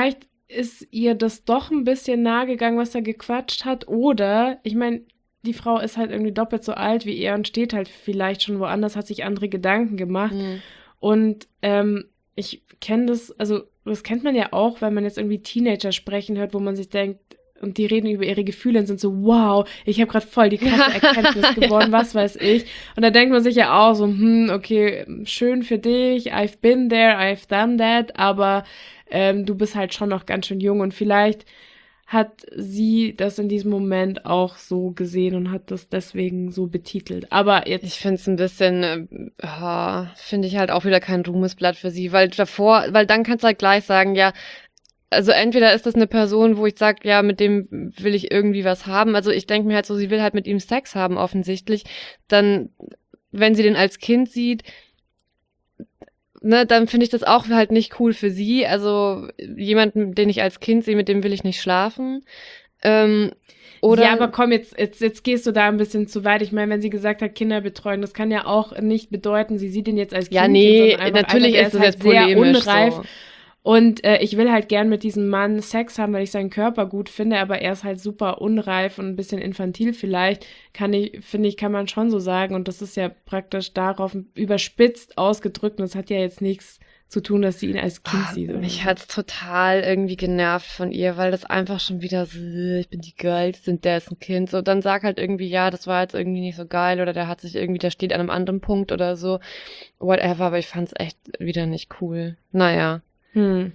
ist ihr das doch ein bisschen nahe gegangen, was er gequatscht hat. Oder, ich meine, die Frau ist halt irgendwie doppelt so alt wie er und steht halt vielleicht schon woanders, hat sich andere Gedanken gemacht. Mhm. Und ähm, ich kenne das, also das kennt man ja auch, wenn man jetzt irgendwie Teenager sprechen hört, wo man sich denkt, und die reden über ihre Gefühle und sind so, wow, ich habe gerade voll die krasse Erkenntnis gewonnen, was weiß ich. Und da denkt man sich ja auch so, hm, okay, schön für dich, I've been there, I've done that, aber ähm, du bist halt schon noch ganz schön jung und vielleicht hat sie das in diesem Moment auch so gesehen und hat das deswegen so betitelt. Aber jetzt... Ich finde es ein bisschen, äh, ja, finde ich halt auch wieder kein Ruhmesblatt für sie, weil davor, weil dann kannst du halt gleich sagen, ja, also entweder ist das eine Person, wo ich sage, ja, mit dem will ich irgendwie was haben. Also ich denke mir halt so, sie will halt mit ihm Sex haben offensichtlich. Dann, wenn sie den als Kind sieht, ne, dann finde ich das auch halt nicht cool für sie. Also jemanden, den ich als Kind sehe, mit dem will ich nicht schlafen. Ähm, oder ja, aber komm, jetzt, jetzt, jetzt gehst du da ein bisschen zu weit. Ich meine, wenn sie gesagt hat, Kinderbetreuung, das kann ja auch nicht bedeuten, sie sieht ihn jetzt als Kind. Ja, nee, sondern einfach, natürlich Alter, ist das halt jetzt sehr polemisch unreif. so. Und äh, ich will halt gern mit diesem Mann Sex haben, weil ich seinen Körper gut finde, aber er ist halt super unreif und ein bisschen infantil vielleicht, kann ich, finde ich, kann man schon so sagen. Und das ist ja praktisch darauf überspitzt ausgedrückt und das hat ja jetzt nichts zu tun, dass sie ihn als Kind Ah, sieht. Oder mich so. hat's total irgendwie genervt von ihr, weil das einfach schon wieder so, ich bin die Geilste und der ist ein Kind. So, dann sag halt irgendwie, ja, das war jetzt irgendwie nicht so geil oder der hat sich irgendwie, der steht an einem anderen Punkt oder so. Whatever, aber ich fand's echt wieder nicht cool. Naja. Hm.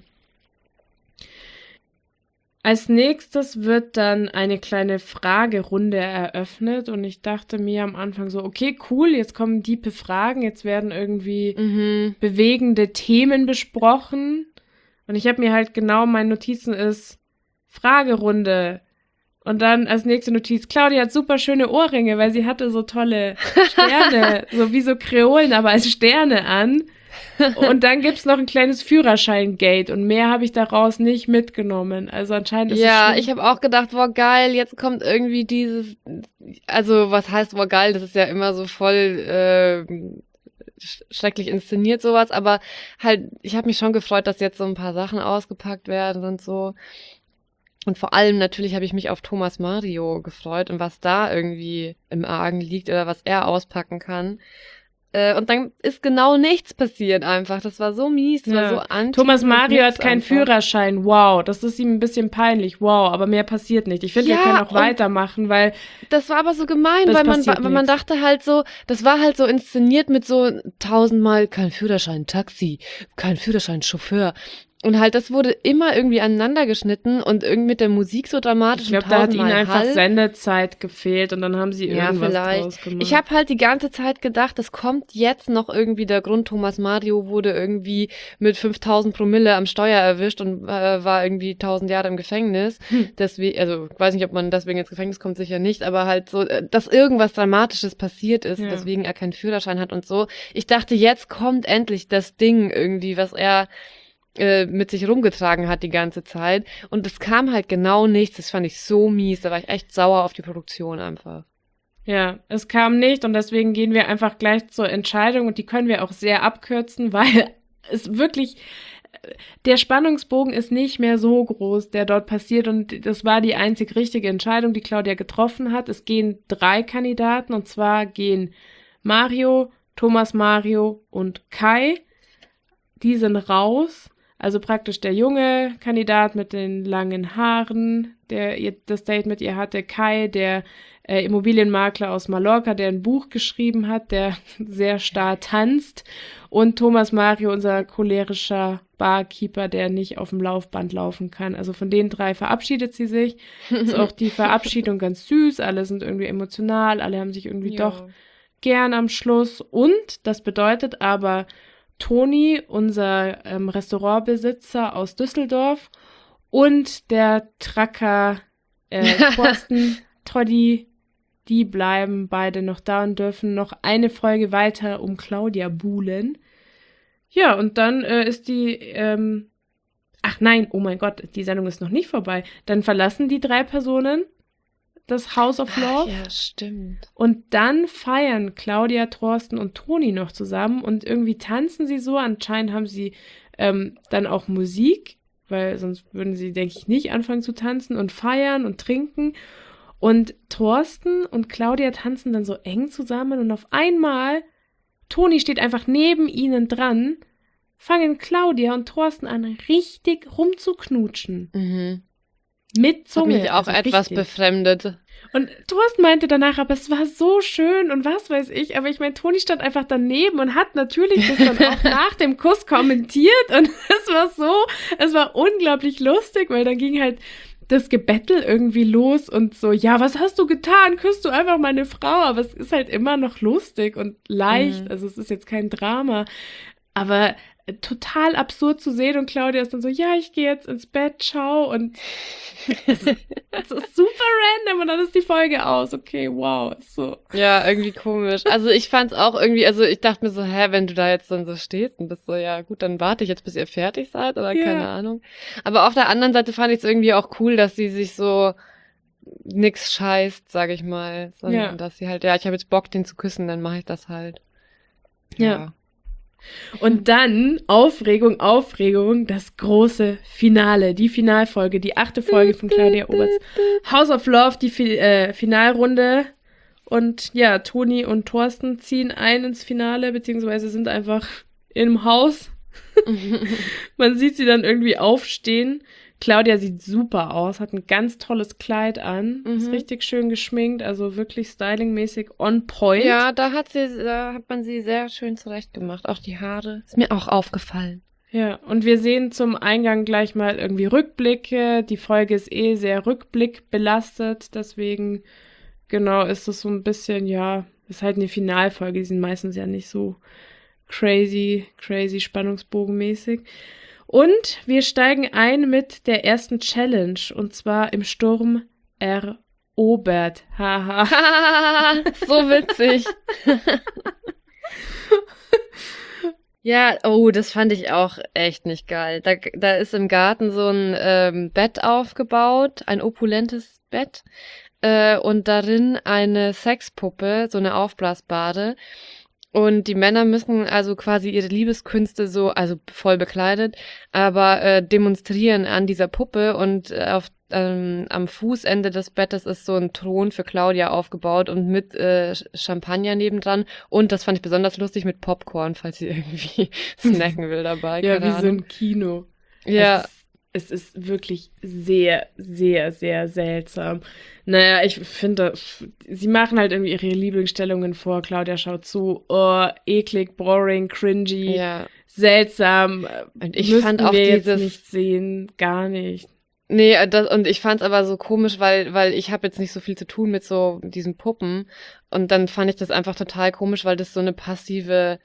Als nächstes wird dann eine kleine Fragerunde eröffnet und ich dachte mir am Anfang so, okay, cool, jetzt kommen diepe Fragen, jetzt werden irgendwie Mhm. bewegende Themen besprochen und ich habe mir halt genau, meine Notizen ist Fragerunde und dann als nächste Notiz, Claudia hat super schöne Ohrringe, weil sie hatte so tolle Sterne, so wie so Kreolen, aber als Sterne an. Und dann gibt's noch ein kleines Führerschein-Gate und mehr habe ich daraus nicht mitgenommen. Also anscheinend ist Ja, es ich habe auch gedacht, boah, geil, jetzt kommt irgendwie dieses, also was heißt, boah, geil, das ist ja immer so voll äh, sch- schrecklich inszeniert sowas, aber halt, ich habe mich schon gefreut, dass jetzt so ein paar Sachen ausgepackt werden und so. Und vor allem natürlich habe ich mich auf Thomas Mario gefreut und was da irgendwie im Argen liegt oder was er auspacken kann. Äh, und dann ist genau nichts passiert einfach. Das war so mies, das Ja. war so anti. Thomas Mario hat keinen einfach. Führerschein. Wow, das ist ihm ein bisschen peinlich. Wow, aber mehr passiert nicht. Ich finde, wir Ja, können noch und- weitermachen, weil Das war aber so gemein, Das weil man, passiert weil man nix. dachte halt so, das war halt so inszeniert mit so tausendmal kein Führerschein, Taxi, kein Führerschein, Chauffeur. Und halt, das wurde immer irgendwie aneinander geschnitten und irgendwie mit der Musik so dramatisch. ich glaube, und da hat ihnen tausendmal einfach Hall. Sendezeit gefehlt und dann haben sie Ja, irgendwas vielleicht. draus gemacht. Ich habe halt die ganze Zeit gedacht, das kommt jetzt noch irgendwie der Grund, Thomas Mario wurde irgendwie mit fünftausend Promille am Steuer erwischt und äh, war irgendwie tausend Jahre im Gefängnis. Hm. Deswegen, also ich weiß nicht, ob man deswegen ins Gefängnis kommt, sicher nicht, aber halt so, äh, dass irgendwas Dramatisches passiert ist, Ja. deswegen er keinen Führerschein hat und so. Ich dachte, jetzt kommt endlich das Ding irgendwie, was er äh, mit sich rumgetragen hat die ganze Zeit. Und es kam halt genau nichts. Das fand ich so mies. Da war ich echt sauer auf die Produktion einfach. Ja, es kam nicht und deswegen gehen wir einfach gleich zur Entscheidung und die können wir auch sehr abkürzen, weil es wirklich, der Spannungsbogen ist nicht mehr so groß, der dort passiert und das war die einzig richtige Entscheidung, die Claudia getroffen hat. Es gehen drei Kandidaten und zwar gehen Mario, Thomas Mario und Kai. Die sind raus. Also praktisch der junge Kandidat mit den langen Haaren, der ihr, das Date mit ihr hatte, Kai, der äh, Immobilienmakler aus Mallorca, der ein Buch geschrieben hat, der sehr starr tanzt und Thomas Mario, unser cholerischer Barkeeper, der nicht auf dem Laufband laufen kann. Also von den drei verabschiedet sie sich. Ist auch die Verabschiedung ganz süß, alle sind irgendwie emotional, alle haben sich irgendwie Ja. doch gern am Schluss und das bedeutet aber, Toni, unser ähm, Restaurantbesitzer aus Düsseldorf und der Tracker äh, Thorsten, Toddy, die bleiben beide noch da und dürfen noch eine Folge weiter um Claudia buhlen. Ja, und dann äh, ist die, ähm, ach nein, oh mein Gott, die Sendung ist noch nicht vorbei. Dann verlassen die drei Personen das House of Love. Ach, ja, stimmt. Und dann feiern Claudia, Thorsten und Toni noch zusammen und irgendwie tanzen sie so. Anscheinend haben sie ähm, dann auch Musik, weil sonst würden sie, denke ich, nicht anfangen zu tanzen und feiern und trinken. Und Thorsten und Claudia tanzen dann so eng zusammen und auf einmal, Toni steht einfach neben ihnen dran, fangen Claudia und Thorsten an, richtig rumzuknutschen. Mhm. Mit Das hat Zunge. mich auch also etwas richtig. befremdet. Und Thorsten meinte danach, aber es war so schön und was weiß ich. Aber ich meine, Toni stand einfach daneben und hat natürlich das dann auch nach dem Kuss kommentiert. Und es war so, es war unglaublich lustig, weil dann ging halt das Gebettel irgendwie los und so, ja, was hast du getan? Küsst du einfach meine Frau? Aber es ist halt immer noch lustig und leicht. Mhm. Also es ist jetzt kein Drama. Aber total absurd zu sehen und Claudia ist dann so, ja, ich gehe jetzt ins Bett, ciao und es ist super random und dann ist die Folge aus. Okay, wow, so. Ja, irgendwie komisch. Also ich fand's auch irgendwie, also ich dachte mir so, hä, wenn du da jetzt dann so stehst und bist so, ja gut, dann warte ich jetzt, bis ihr fertig seid oder Ja. keine Ahnung. Aber auf der anderen Seite fand ich es irgendwie auch cool, dass sie sich so nix scheißt, sage ich mal, sondern Ja. dass sie halt, ja, ich habe jetzt Bock, den zu küssen, dann mache ich das halt. Ja. Und dann Aufregung, Aufregung, das große Finale, die Finalfolge, die achte Folge von Claudia Oberts House of Love, die Fi- äh, Finalrunde. Und ja, Toni und Thorsten ziehen ein ins Finale, beziehungsweise sind einfach im Haus. Man sieht sie dann irgendwie aufstehen. Claudia sieht super aus, hat ein ganz tolles Kleid an, ist Mhm. richtig schön geschminkt, also wirklich stylingmäßig on point. Ja, da hat sie, da hat man sie sehr schön zurechtgemacht. Auch die Haare. Ist mir auch aufgefallen. Ja, und wir sehen zum Eingang gleich mal irgendwie Rückblicke. Die Folge ist eh sehr rückblickbelastet, deswegen, genau, ist es so ein bisschen, ja, ist halt eine Finalfolge, die sind meistens ja nicht so crazy, crazy spannungsbogenmäßig. Und wir steigen ein mit der ersten Challenge, und zwar im Sturm erobert. Haha. So witzig. Ja, oh, das fand ich auch echt nicht geil. Da, da ist im Garten so ein ähm, Bett aufgebaut, ein opulentes Bett, äh, und darin eine Sexpuppe, so eine aufblasbare. Und die Männer müssen also quasi ihre Liebeskünste so, also voll bekleidet, aber äh, demonstrieren an dieser Puppe und äh, auf ähm, am Fußende des Bettes ist so ein Thron für Claudia aufgebaut und mit äh, Champagner nebendran und das fand ich besonders lustig mit Popcorn, falls sie irgendwie snacken will dabei. Ja, keine wie so Ahnung. ein Kino. Ja, Es ist, es ist wirklich sehr, sehr, sehr seltsam. Naja, ich finde, sie machen halt irgendwie ihre Lieblingsstellungen vor. Claudia schaut zu, oh, eklig, boring, cringy, ja. seltsam. Und ich Müssten fand auch wir jetzt dieses- nicht sehen, gar nicht. Nee, das, und ich fand's aber so komisch, weil weil ich habe jetzt nicht so viel zu tun mit so diesen Puppen und dann fand ich das einfach total komisch, weil das so eine passive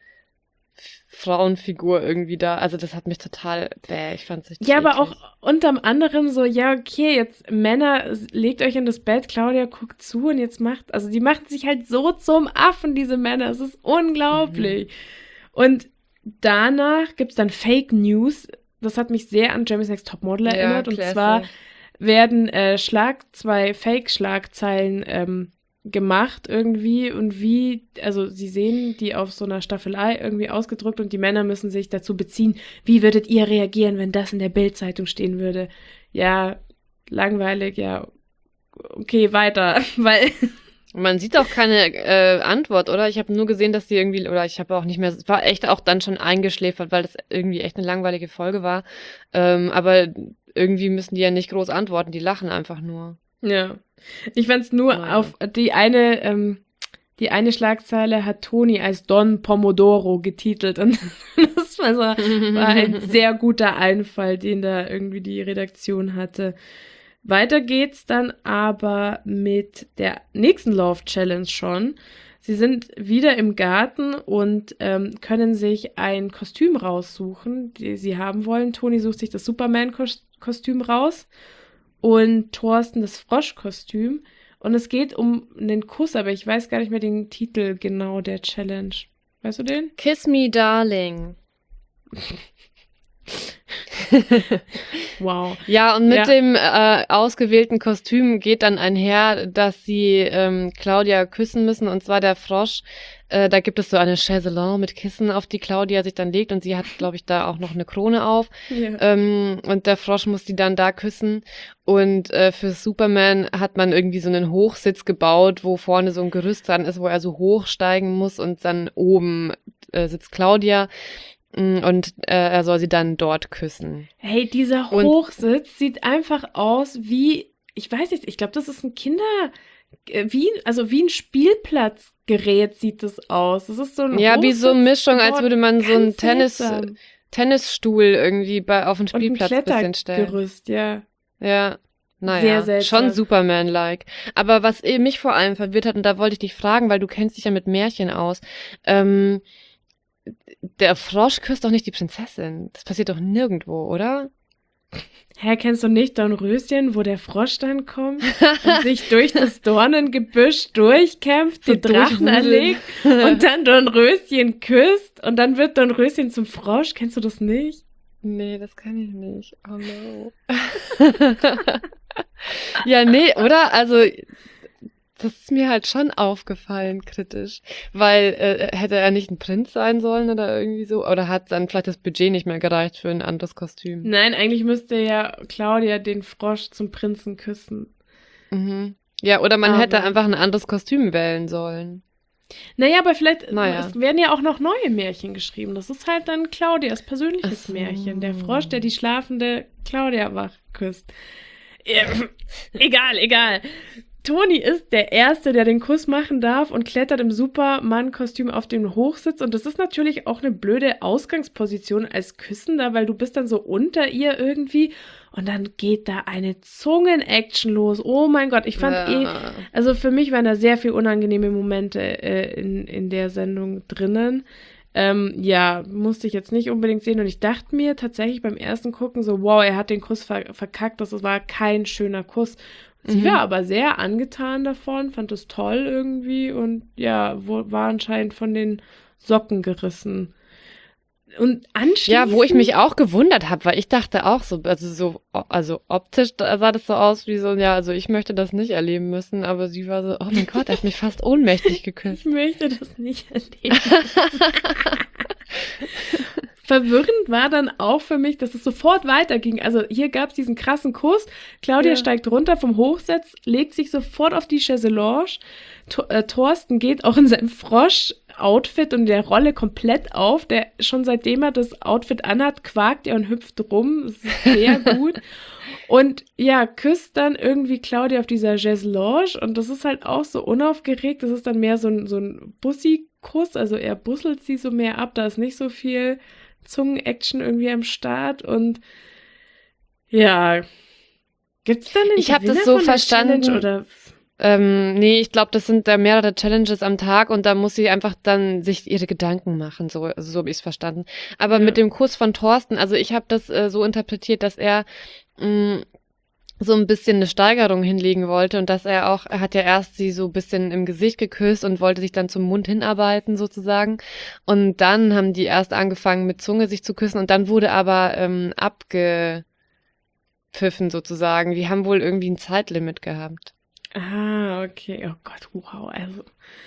F- Frauenfigur irgendwie da, also das hat mich total, bäh, ich fand's richtig Ja, aber eklig. auch unterm anderem so, ja, okay, jetzt Männer, legt euch in das Bett, Claudia guckt zu und jetzt macht, also die machen sich halt so zum Affen, diese Männer, es ist unglaublich. Und danach gibt's dann Fake News, das hat mich sehr an Jeremy's Next Topmodel Ja, erinnert, und klasse. zwar werden äh, Schlag, zwei Fake-Schlagzeilen ähm, gemacht irgendwie und wie, also sie sehen die auf so einer Staffelei irgendwie ausgedruckt und die Männer müssen sich dazu beziehen, wie würdet ihr reagieren, wenn das in der Bild-Zeitung stehen würde? Ja, langweilig, ja, okay, weiter, weil, Man sieht auch keine äh, Antwort, oder? Ich habe nur gesehen, dass die irgendwie, oder ich habe auch nicht mehr, es war echt auch dann schon eingeschläfert, weil das irgendwie echt eine langweilige Folge war. Ähm, aber irgendwie müssen die ja nicht groß antworten, die lachen einfach nur. ja, ich fand's nur Naja. auf die eine, ähm, die eine Schlagzeile hat Toni als Don Pomodoro getitelt und das war, so, war ein sehr guter Einfall, den da irgendwie die Redaktion hatte. Weiter geht's dann aber mit der nächsten Love Challenge schon. Sie sind wieder im Garten und ähm, können sich ein Kostüm raussuchen, die sie haben wollen. Toni sucht sich das Superman-Kostüm raus und Thorsten das Froschkostüm. Und es geht um einen Kuss, aber ich weiß gar nicht mehr den Titel genau der Challenge. Weißt du den? Kiss me, darling. Wow. Ja, und mit Ja. dem äh, ausgewählten Kostüm geht dann einher, dass sie ähm, Claudia küssen müssen, und zwar der Frosch Äh, da gibt es so eine Chaiselongue mit Kissen, auf die Claudia sich dann legt und sie hat, glaube ich, da auch noch eine Krone auf. Ja. Ähm, und der Frosch muss die dann da küssen. Und äh, für Superman hat man irgendwie so einen Hochsitz gebaut, wo vorne so ein Gerüst dran ist, wo er so hochsteigen muss und dann oben äh, sitzt Claudia. Und äh, er soll sie dann dort küssen. Hey, dieser Und- Hochsitz sieht einfach aus wie, ich weiß nicht, ich glaube, das ist ein Kinder, äh, wie, also wie ein Spielplatzgerät sieht das aus. Das ist so ein Ja, wie so eine Hochsitz Mischung, als gebaut, würde man so einen ganz Tennis, seltsam. Tennisstuhl irgendwie bei, auf den Und ein Spielplatz ein bisschen stellen. Klettergerüst, ja. Ja, naja, Sehr seltsam. schon Superman-like. Aber was eh mich vor allem verwirrt hat, und da wollte ich dich fragen, weil du kennst dich ja mit Märchen aus, ähm, der Frosch küsst doch nicht die Prinzessin. Das passiert doch nirgendwo, oder? Hä, kennst du nicht Dornröschen, wo der Frosch dann kommt und sich durch das Dornengebüsch durchkämpft, So die Drachen durchwuseln. erlegt und dann Dornröschen küsst und dann wird Dornröschen zum Frosch? Kennst du das nicht? Nee, das kann ich nicht. Oh no. Ja, nee, oder? Also, das ist mir halt schon aufgefallen, kritisch. Weil, äh, hätte er nicht ein Prinz sein sollen oder irgendwie so? Oder hat dann vielleicht das Budget nicht mehr gereicht für ein anderes Kostüm? Nein, eigentlich müsste ja Claudia den Frosch zum Prinzen küssen. Mhm. Ja, oder man Aber- hätte einfach ein anderes Kostüm wählen sollen. Naja, aber vielleicht, Naja. es werden ja auch noch neue Märchen geschrieben. Das ist halt dann Claudias persönliches Ach so. Märchen. Der Frosch, der die schlafende Claudia wach küsst. Ja, egal, egal. Toni ist der Erste, der den Kuss machen darf und klettert im Superman-Kostüm auf den Hochsitz. Und das ist natürlich auch eine blöde Ausgangsposition als Küssender, weil du bist dann so unter ihr irgendwie und dann geht da eine Zungen-Action los. Oh mein Gott, ich fand eh, Ja. also für mich waren da sehr viel unangenehme Momente äh, in, in der Sendung drinnen. Ähm, ja, musste ich jetzt nicht unbedingt sehen und ich dachte mir tatsächlich beim ersten Gucken so, wow, er hat den Kuss ver- verkackt, das war kein schöner Kuss. Sie Mhm. war aber sehr angetan davon, fand es toll irgendwie und ja, wo, war anscheinend von den Socken gerissen. Und anschließend... Ja, wo ich mich auch gewundert habe, weil ich dachte auch so, also so, also optisch da sah das so aus wie so, ja, also ich möchte das nicht erleben müssen, aber sie war so, oh mein Gott, er hat mich fast ohnmächtig Ich geküsst. möchte das nicht erleben. Verwirrend war dann auch für mich, dass es sofort weiterging. Also hier gab es diesen krassen Kuss. Claudia Ja. steigt runter vom Hochsitz, legt sich sofort auf die Chaiselongue. To äh, Thorsten geht auch in seinem Frosch-Outfit und der Rolle komplett auf. Der schon seitdem er das Outfit anhat, quakt er und hüpft rum. Das ist sehr gut. Und ja, küsst dann irgendwie Claudia auf dieser Chaiselongue und das ist halt auch so unaufgeregt. Das ist dann mehr so ein, so ein Bussi-Kuss, also er busselt sie so mehr ab. Da ist nicht so viel Zungen-Action irgendwie am Start und ja, gibt's dann einen Ich hab das Gewinner so von der verstanden. Challenge oder Ähm, nee, ich glaube, das sind da mehrere Challenges am Tag und da muss sie einfach dann sich ihre Gedanken machen, so, also so habe ich es verstanden. Aber Ja. mit dem Kuss von Thorsten, also ich habe das äh, so interpretiert, dass er mh, so ein bisschen eine Steigerung hinlegen wollte und dass er auch, er hat ja erst sie so ein bisschen im Gesicht geküsst und wollte sich dann zum Mund hinarbeiten sozusagen und dann haben die erst angefangen mit Zunge sich zu küssen und dann wurde aber ähm, abgepfiffen sozusagen. Die haben wohl irgendwie ein Zeitlimit gehabt. Ah, okay. Oh Gott, wow. Also.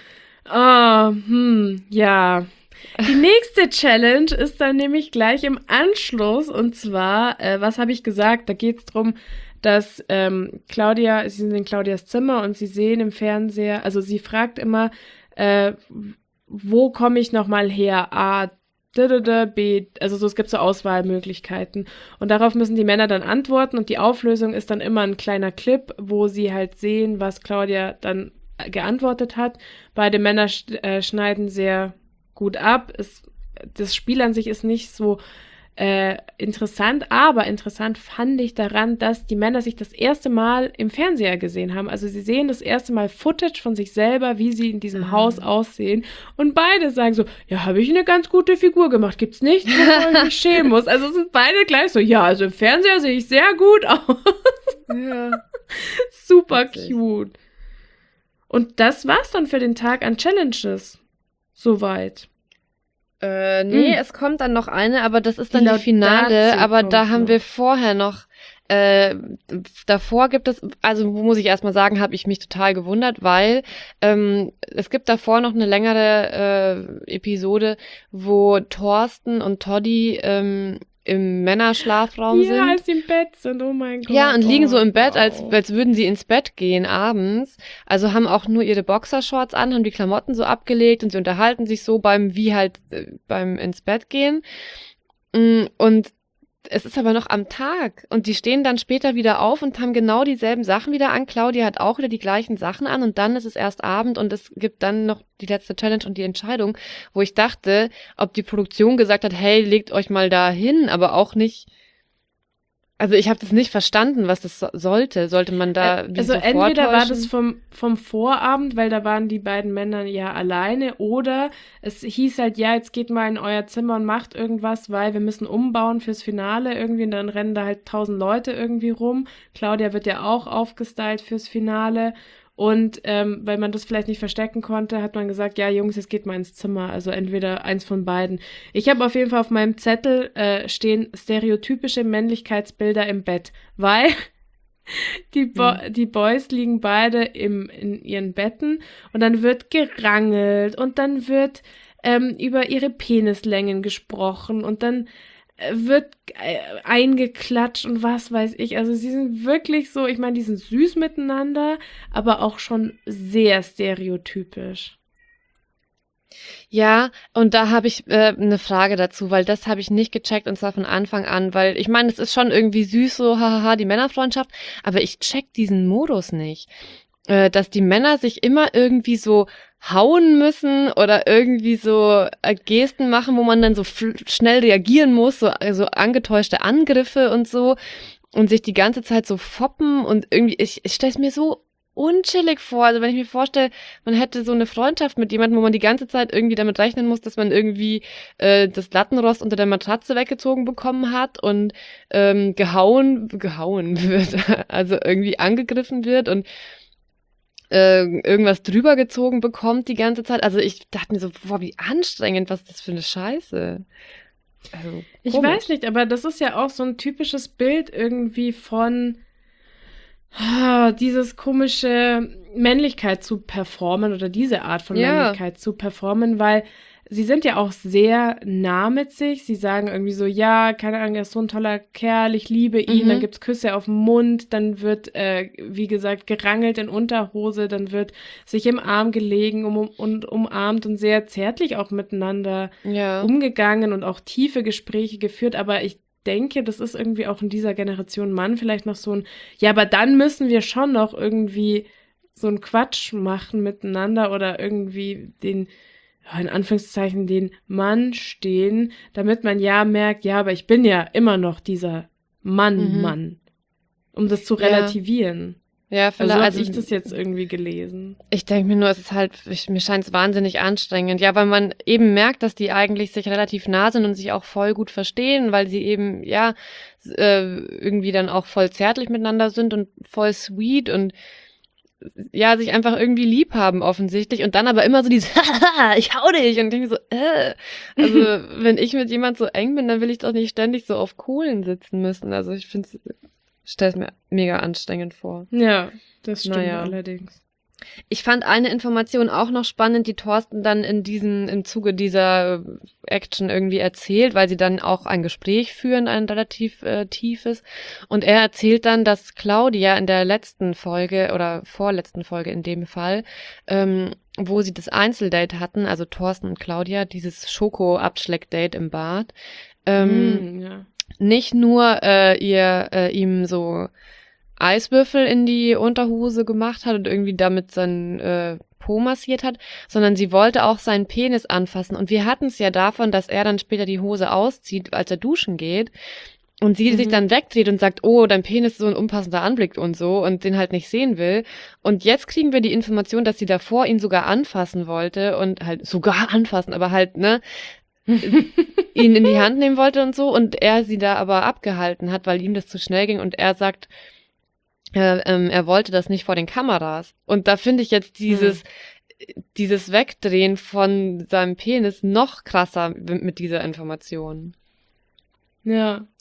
Oh, hm, ja. Die nächste Challenge ist dann nämlich gleich im Anschluss. Und zwar, äh, was habe ich gesagt? Da geht es darum, dass ähm, Claudia, sie sind in Claudias Zimmer und sie sehen im Fernseher, also sie fragt immer, äh, wo komme ich nochmal her? A, D, D, D, B, also so, es gibt so Auswahlmöglichkeiten. Und darauf müssen die Männer dann antworten und die Auflösung ist dann immer ein kleiner Clip, wo sie halt sehen, was Claudia dann geantwortet hat. Beide Männer sch äh, schneiden sehr gut ab. Es, das Spiel an sich ist nicht so äh, interessant, aber interessant fand ich daran, dass die Männer sich das erste Mal im Fernseher gesehen haben. Also sie sehen das erste Mal Footage von sich selber, wie sie in diesem Ah. Haus aussehen. Und beide sagen so, ja, habe ich eine ganz gute Figur gemacht. Gibt's nicht, wovor ich mich schämen muss. Also sind beide gleich so, ja, also im Fernseher sehe ich sehr gut aus. Ja. Super Witzig. cute. Und das war's dann für den Tag an Challenges. Soweit. Äh, nee, Mm. es kommt dann noch eine, aber das ist dann Genau die Finale. dazu Aber kommt da haben noch. wir vorher noch äh, davor gibt es, also muss ich erstmal sagen, habe ich mich total gewundert, weil ähm, es gibt davor noch eine längere äh, Episode, wo Thorsten und Toddy ähm, im Männerschlafraum ja, sind. Ja, als sie im Bett sind, oh mein Gott. Ja, und liegen oh, so im Bett, wow. als, als würden sie ins Bett gehen abends. Also haben auch nur ihre Boxershorts an, haben die Klamotten so abgelegt und sie unterhalten sich so beim, wie halt äh, beim ins Bett gehen. Und es ist aber noch am Tag und die stehen dann später wieder auf und haben genau dieselben Sachen wieder an. Claudia hat auch wieder die gleichen Sachen an und dann ist es erst Abend und es gibt dann noch die letzte Challenge und die Entscheidung, wo ich dachte, ob die Produktion gesagt hat, hey, legt euch mal da hin, aber auch nicht. Also ich habe das nicht verstanden, was das so- sollte. Sollte man da wie Also so entweder war vortäuschen? das vom, vom Vorabend, weil da waren die beiden Männer ja alleine, oder es hieß halt, ja, jetzt geht mal in euer Zimmer und macht irgendwas, weil wir müssen umbauen fürs Finale irgendwie und dann rennen da halt tausend Leute irgendwie rum. Claudia wird ja auch aufgestylt fürs Finale. Und ähm, weil man das vielleicht nicht verstecken konnte, hat man gesagt, ja Jungs, jetzt geht mal ins Zimmer. Also entweder eins von beiden. Ich habe auf jeden Fall auf meinem Zettel äh, stehen stereotypische Männlichkeitsbilder im Bett, weil die, Bo- Hm. die Boys liegen beide im, in ihren Betten und dann wird gerangelt und dann wird ähm, über ihre Penislängen gesprochen und dann äh, wird äh, eingeklatscht und was weiß ich. Also sie sind wirklich so, ich meine, die sind süß miteinander, aber auch schon sehr stereotypisch. Ja, und da habe ich äh, eine Frage dazu, weil das habe ich nicht gecheckt und zwar von Anfang an, weil ich meine, es ist schon irgendwie süß so, hahaha, die Männerfreundschaft, aber ich check diesen Modus nicht, äh, dass die Männer sich immer irgendwie so hauen müssen oder irgendwie so äh, Gesten machen, wo man dann so fl- schnell reagieren muss, so also angetäuschte Angriffe und so und sich die ganze Zeit so foppen und irgendwie, ich, ich stelle es mir so unchillig vor. Also wenn ich mir vorstelle, man hätte so eine Freundschaft mit jemandem, wo man die ganze Zeit irgendwie damit rechnen muss, dass man irgendwie äh, das Lattenrost unter der Matratze weggezogen bekommen hat und ähm, gehauen, gehauen wird, also irgendwie angegriffen wird und äh, irgendwas drüber gezogen bekommt die ganze Zeit. Also ich dachte mir so, boah, wie anstrengend, was ist das für eine Scheiße. Also, Ich komisch. weiß nicht, aber das ist ja auch so ein typisches Bild irgendwie von ah, dieses komische Männlichkeit zu performen oder diese Art von Ja. Männlichkeit zu performen, weil sie sind ja auch sehr nah mit sich. Sie sagen irgendwie so, ja, keine Ahnung, er ist so ein toller Kerl, ich liebe ihn. Mhm. Dann gibt's Küsse auf den Mund, dann wird, äh, wie gesagt, gerangelt in Unterhose, dann wird sich im Arm gelegen um, um, und umarmt und sehr zärtlich auch miteinander Ja. umgegangen und auch tiefe Gespräche geführt, aber ich denke, das ist irgendwie auch in dieser Generation Mann vielleicht noch so ein, ja, aber dann müssen wir schon noch irgendwie so einen Quatsch machen miteinander oder irgendwie den, ja, in Anführungszeichen, den Mann stehen, damit man ja merkt, ja, aber ich bin ja immer noch dieser Mann, Mhm. Mann, um das zu Ja. relativieren. Ja, Also vielleicht. habe Also, ich das jetzt irgendwie gelesen. ich denke mir nur, es ist halt, ich, mir scheint es wahnsinnig anstrengend. Ja, weil man eben merkt, dass die eigentlich sich relativ nah sind und sich auch voll gut verstehen, weil sie eben, ja, s- äh, irgendwie dann auch voll zärtlich miteinander sind und voll sweet und ja, sich einfach irgendwie lieb haben offensichtlich und dann aber immer so dieses, haha, ich hau dich und ich denke mir so, äh. Also, wenn ich mit jemand so eng bin, dann will ich doch nicht ständig so auf Kohlen sitzen müssen. Also, ich finde es, stelle es mir mega anstrengend vor. Ja, das stimmt Naja. allerdings. Ich fand eine Information auch noch spannend, die Thorsten dann in diesen, im Zuge dieser Action irgendwie erzählt, weil sie dann auch ein Gespräch führen, ein relativ äh, tiefes. Und er erzählt dann, dass Claudia in der letzten Folge oder vorletzten Folge in dem Fall, ähm, wo sie das Einzeldate hatten, also Thorsten und Claudia, dieses Schoko-Abschleck-Date im Bad, ähm, Mm, ja. nicht nur äh, ihr äh, ihm so Eiswürfel in die Unterhose gemacht hat und irgendwie damit seinen äh, Po massiert hat, sondern sie wollte auch seinen Penis anfassen. Und wir hatten es ja davon, dass er dann später die Hose auszieht, als er duschen geht. Und sie Mhm. sich dann wegdreht und sagt, oh, dein Penis ist so ein unpassender Anblick und so und den halt nicht sehen will. Und jetzt kriegen wir die Information, dass sie davor ihn sogar anfassen wollte und halt sogar anfassen, aber halt, ne, ihn in die Hand nehmen wollte und so und er sie da aber abgehalten hat, weil ihm das zu schnell ging und er sagt, äh, ähm, er wollte das nicht vor den Kameras. Und da finde ich jetzt dieses, dieses Wegdrehen von seinem Penis noch krasser mit dieser Information. Ja,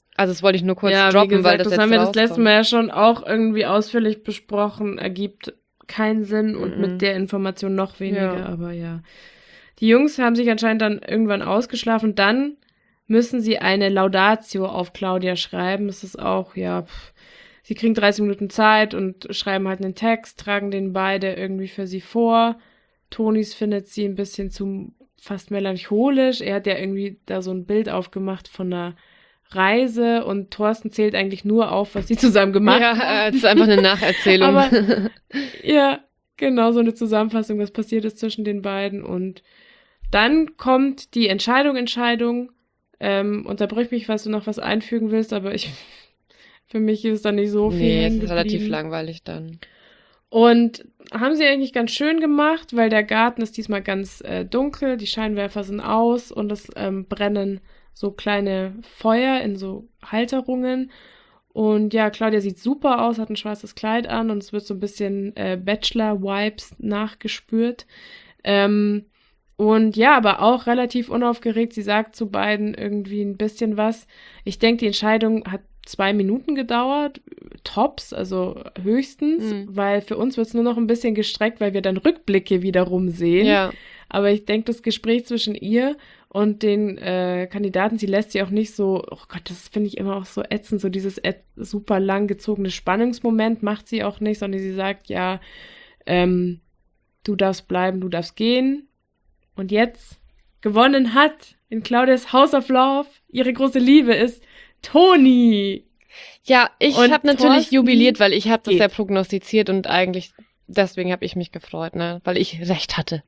Also das wollte ich nur kurz ja, droppen, wie gesagt, weil das, das jetzt haben wir das rauskommt. letzte Mal ja schon auch irgendwie ausführlich besprochen, ergibt keinen Sinn und Mhm. mit der Information noch weniger, Ja. aber ja. Die Jungs haben sich anscheinend dann irgendwann ausgeschlafen, dann müssen sie eine Laudatio auf Claudia schreiben. Das ist auch, ja, pff, sie kriegen dreißig Minuten Zeit und schreiben halt einen Text, tragen den beide irgendwie für sie vor. Tonis findet sie ein bisschen zu fast melancholisch. Er hat ja irgendwie da so ein Bild aufgemacht von einer Reise und Thorsten zählt eigentlich nur auf, was sie zusammen gemacht Ja, haben. äh, es ist einfach eine Nacherzählung. Aber ja, genau, so eine Zusammenfassung, was passiert ist zwischen den beiden. Und dann kommt die Entscheidung, Entscheidung. Ähm, unterbrich mich, falls du noch was einfügen willst, aber ich, für mich ist da nicht so viel nee, es hängen ist relativ geblieben. langweilig dann. Und haben sie eigentlich ganz schön gemacht, weil der Garten ist diesmal ganz äh, dunkel, die Scheinwerfer sind aus und es ähm, brennen so kleine Feuer in so Halterungen. Und ja, Claudia sieht super aus, hat ein schwarzes Kleid an und es wird so ein bisschen äh, Bachelor-Vibes nachgespürt. Ähm, und ja, aber auch relativ unaufgeregt. Sie sagt zu beiden irgendwie ein bisschen was. Ich denke, die Entscheidung hat zwei Minuten gedauert, tops, also höchstens, Mhm. weil für uns wird es nur noch ein bisschen gestreckt, weil wir dann Rückblicke wiederum sehen. Ja. Aber ich denke, das Gespräch zwischen ihr und den äh, Kandidaten, sie lässt sie auch nicht so, oh Gott, das finde ich immer auch so ätzend, so dieses ät- super lang gezogene Spannungsmoment macht sie auch nicht, sondern sie sagt, ja, ähm, du darfst bleiben, du darfst gehen. Und jetzt gewonnen hat in Claudias House of Love, ihre große Liebe ist Toni. Ja, ich Und habe natürlich Thorsten jubiliert, weil ich habe das geht. ja prognostiziert und eigentlich deswegen habe ich mich gefreut, ne, weil ich recht hatte.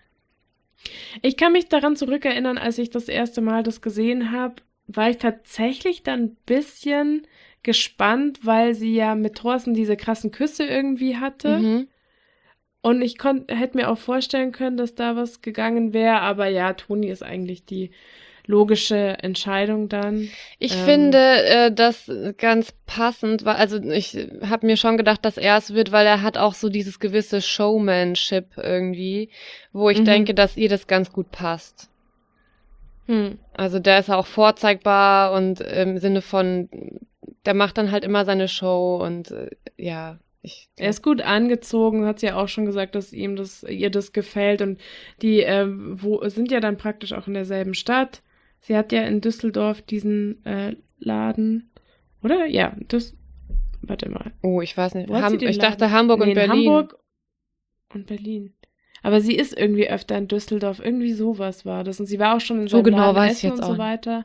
Ich kann mich daran zurückerinnern, als ich das erste Mal das gesehen habe, war ich tatsächlich dann ein bisschen gespannt, weil sie ja mit Thorsten diese krassen Küsse irgendwie hatte. Mhm. Und ich konnt, hätte mir auch vorstellen können, dass da was gegangen wäre. Aber ja, Toni ist eigentlich die logische Entscheidung dann. Ich Ähm, finde äh, das ganz passend, weil also ich habe mir schon gedacht, dass er es wird, weil er hat auch so dieses gewisse Showmanship irgendwie, wo ich Mhm. denke, dass ihr das ganz gut passt. Hm. Also der ist auch vorzeigbar und im Sinne von, der macht dann halt immer seine Show und äh, ja, ich Er ist gut angezogen, hat sie ja auch schon gesagt, dass ihm das, ihr das gefällt. Und die ähm, wo, sind ja dann praktisch auch in derselben Stadt. Sie hat ja in Düsseldorf diesen äh, Laden, oder? Ja, das. Warte mal. oh, ich weiß nicht. Wo hat Ham sie den ich Laden? dachte Hamburg Nee, und in Berlin. Hamburg und Berlin. Aber sie ist irgendwie öfter in Düsseldorf. Irgendwie sowas war das. Und sie war auch schon in So seinem genau Laden weiß ich essen jetzt und auch so nicht. weiter.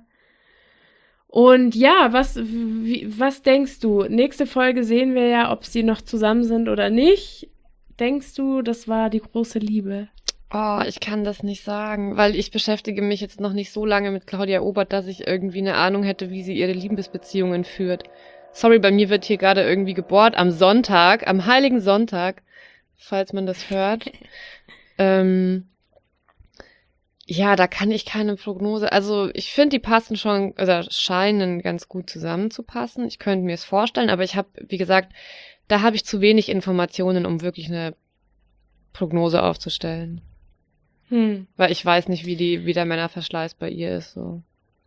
Und ja, was, wie, was denkst du? Nächste Folge sehen wir ja, ob sie noch zusammen sind oder nicht. Denkst du, das war die große Liebe? Oh, ich kann das nicht sagen, weil ich beschäftige mich jetzt noch nicht so lange mit Claudia Obert, dass ich irgendwie eine Ahnung hätte, wie sie ihre Liebesbeziehungen führt. Sorry, bei mir wird hier gerade irgendwie gebohrt am Sonntag, am heiligen Sonntag, falls man das hört. ähm, ja, da kann ich keine Prognose. Also ich finde, die passen schon, oder scheinen ganz gut zusammenzupassen. Ich könnte mir es vorstellen, aber ich habe, wie gesagt, da habe ich zu wenig Informationen, um wirklich eine Prognose aufzustellen. Hm. Weil ich weiß nicht, wie die, wie der Männerverschleiß bei ihr ist, so.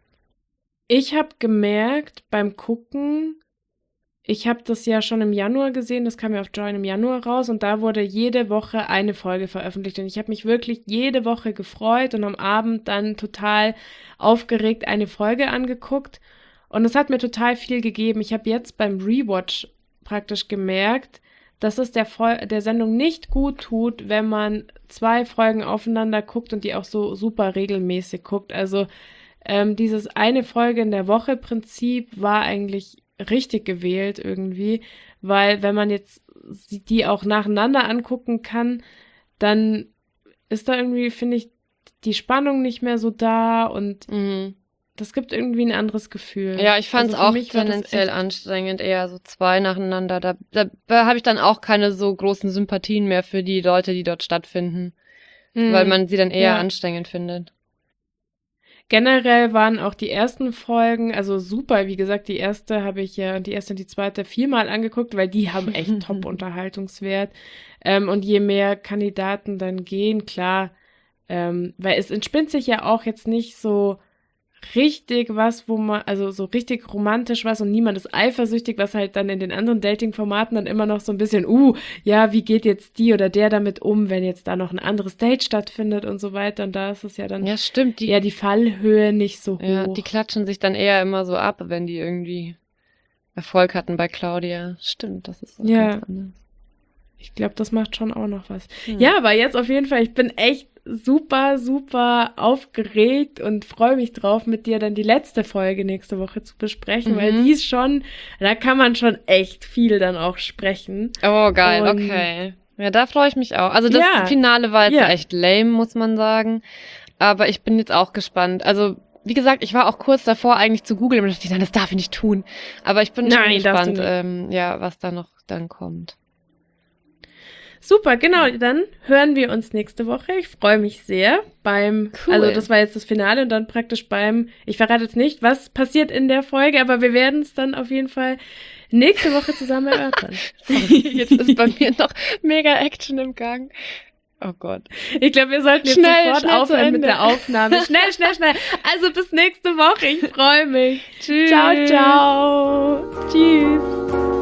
Ich habe gemerkt beim Gucken, ich habe das ja schon im Januar gesehen, das kam ja auf Join im Januar raus und da wurde jede Woche eine Folge veröffentlicht und ich habe mich wirklich jede Woche gefreut und am Abend dann total aufgeregt eine Folge angeguckt und es hat mir total viel gegeben. Ich habe jetzt beim Rewatch praktisch gemerkt, dass es der, Fol- der Sendung nicht gut tut, wenn man zwei Folgen aufeinander guckt und die auch so super regelmäßig guckt. Also ähm, dieses eine Folge in der Woche Prinzip war eigentlich richtig gewählt irgendwie, weil wenn man jetzt die auch nacheinander angucken kann, dann ist da irgendwie, finde ich, die Spannung nicht mehr so da und Mhm. das gibt irgendwie ein anderes Gefühl. Ja, ich fand es Also für auch mich war das tendenziell echt- anstrengend, eher so zwei nacheinander. Da, da, da habe ich dann auch keine so großen Sympathien mehr für die Leute, die dort stattfinden, Hm. weil man sie dann eher Ja. anstrengend findet. Generell waren auch die ersten Folgen, also super, wie gesagt, die erste habe ich ja, die erste und die zweite viermal angeguckt, weil die haben echt Top-Unterhaltungswert. Ähm, und je mehr Kandidaten dann gehen, klar, ähm, weil es entspinnt sich ja auch jetzt nicht so richtig was, wo man, also so richtig romantisch was und niemand ist eifersüchtig, was halt dann in den anderen Dating-Formaten dann immer noch so ein bisschen, uh, ja, wie geht jetzt die oder der damit um, wenn jetzt da noch ein anderes Date stattfindet und so weiter. Und da ist es ja dann Ja, stimmt. Die, eher die Fallhöhe nicht so hoch. ja, die klatschen sich dann eher immer so ab, wenn die irgendwie Erfolg hatten bei Claudia. Stimmt, das ist so Ja. ganz anders. Ich glaube, das macht schon auch noch was. Hm. Ja, aber jetzt auf jeden Fall, ich bin echt super, super aufgeregt und freue mich drauf, mit dir dann die letzte Folge nächste Woche zu besprechen, Mhm. weil die ist schon, da kann man schon echt viel dann auch sprechen. Oh, geil, Und- okay. Ja, da freue ich mich auch. Also das Ja. Finale war jetzt Ja. echt lame, muss man sagen. Aber ich bin jetzt auch gespannt. Also, wie gesagt, ich war auch kurz davor eigentlich zu googeln und dachte, nein, das darf ich nicht tun. Aber ich bin Nein, schon darfst du gespannt, nicht. ähm, ja, was da noch dann kommt. Super, genau, dann hören wir uns nächste Woche. Ich freue mich sehr beim, Cool. also das war jetzt das Finale und dann praktisch beim, ich verrate jetzt nicht, was passiert in der Folge, aber wir werden es dann auf jeden Fall nächste Woche zusammen erörtern. Sorry, jetzt ist bei mir noch mega Action im Gang. Oh Gott. Ich glaube, wir sollten jetzt Schnell, sofort schnell zu aufhören mit Ende. der Aufnahme. Schnell, schnell, schnell. Also bis nächste Woche. Ich freue mich. Tschüss. Ciao, ciao. Tschüss.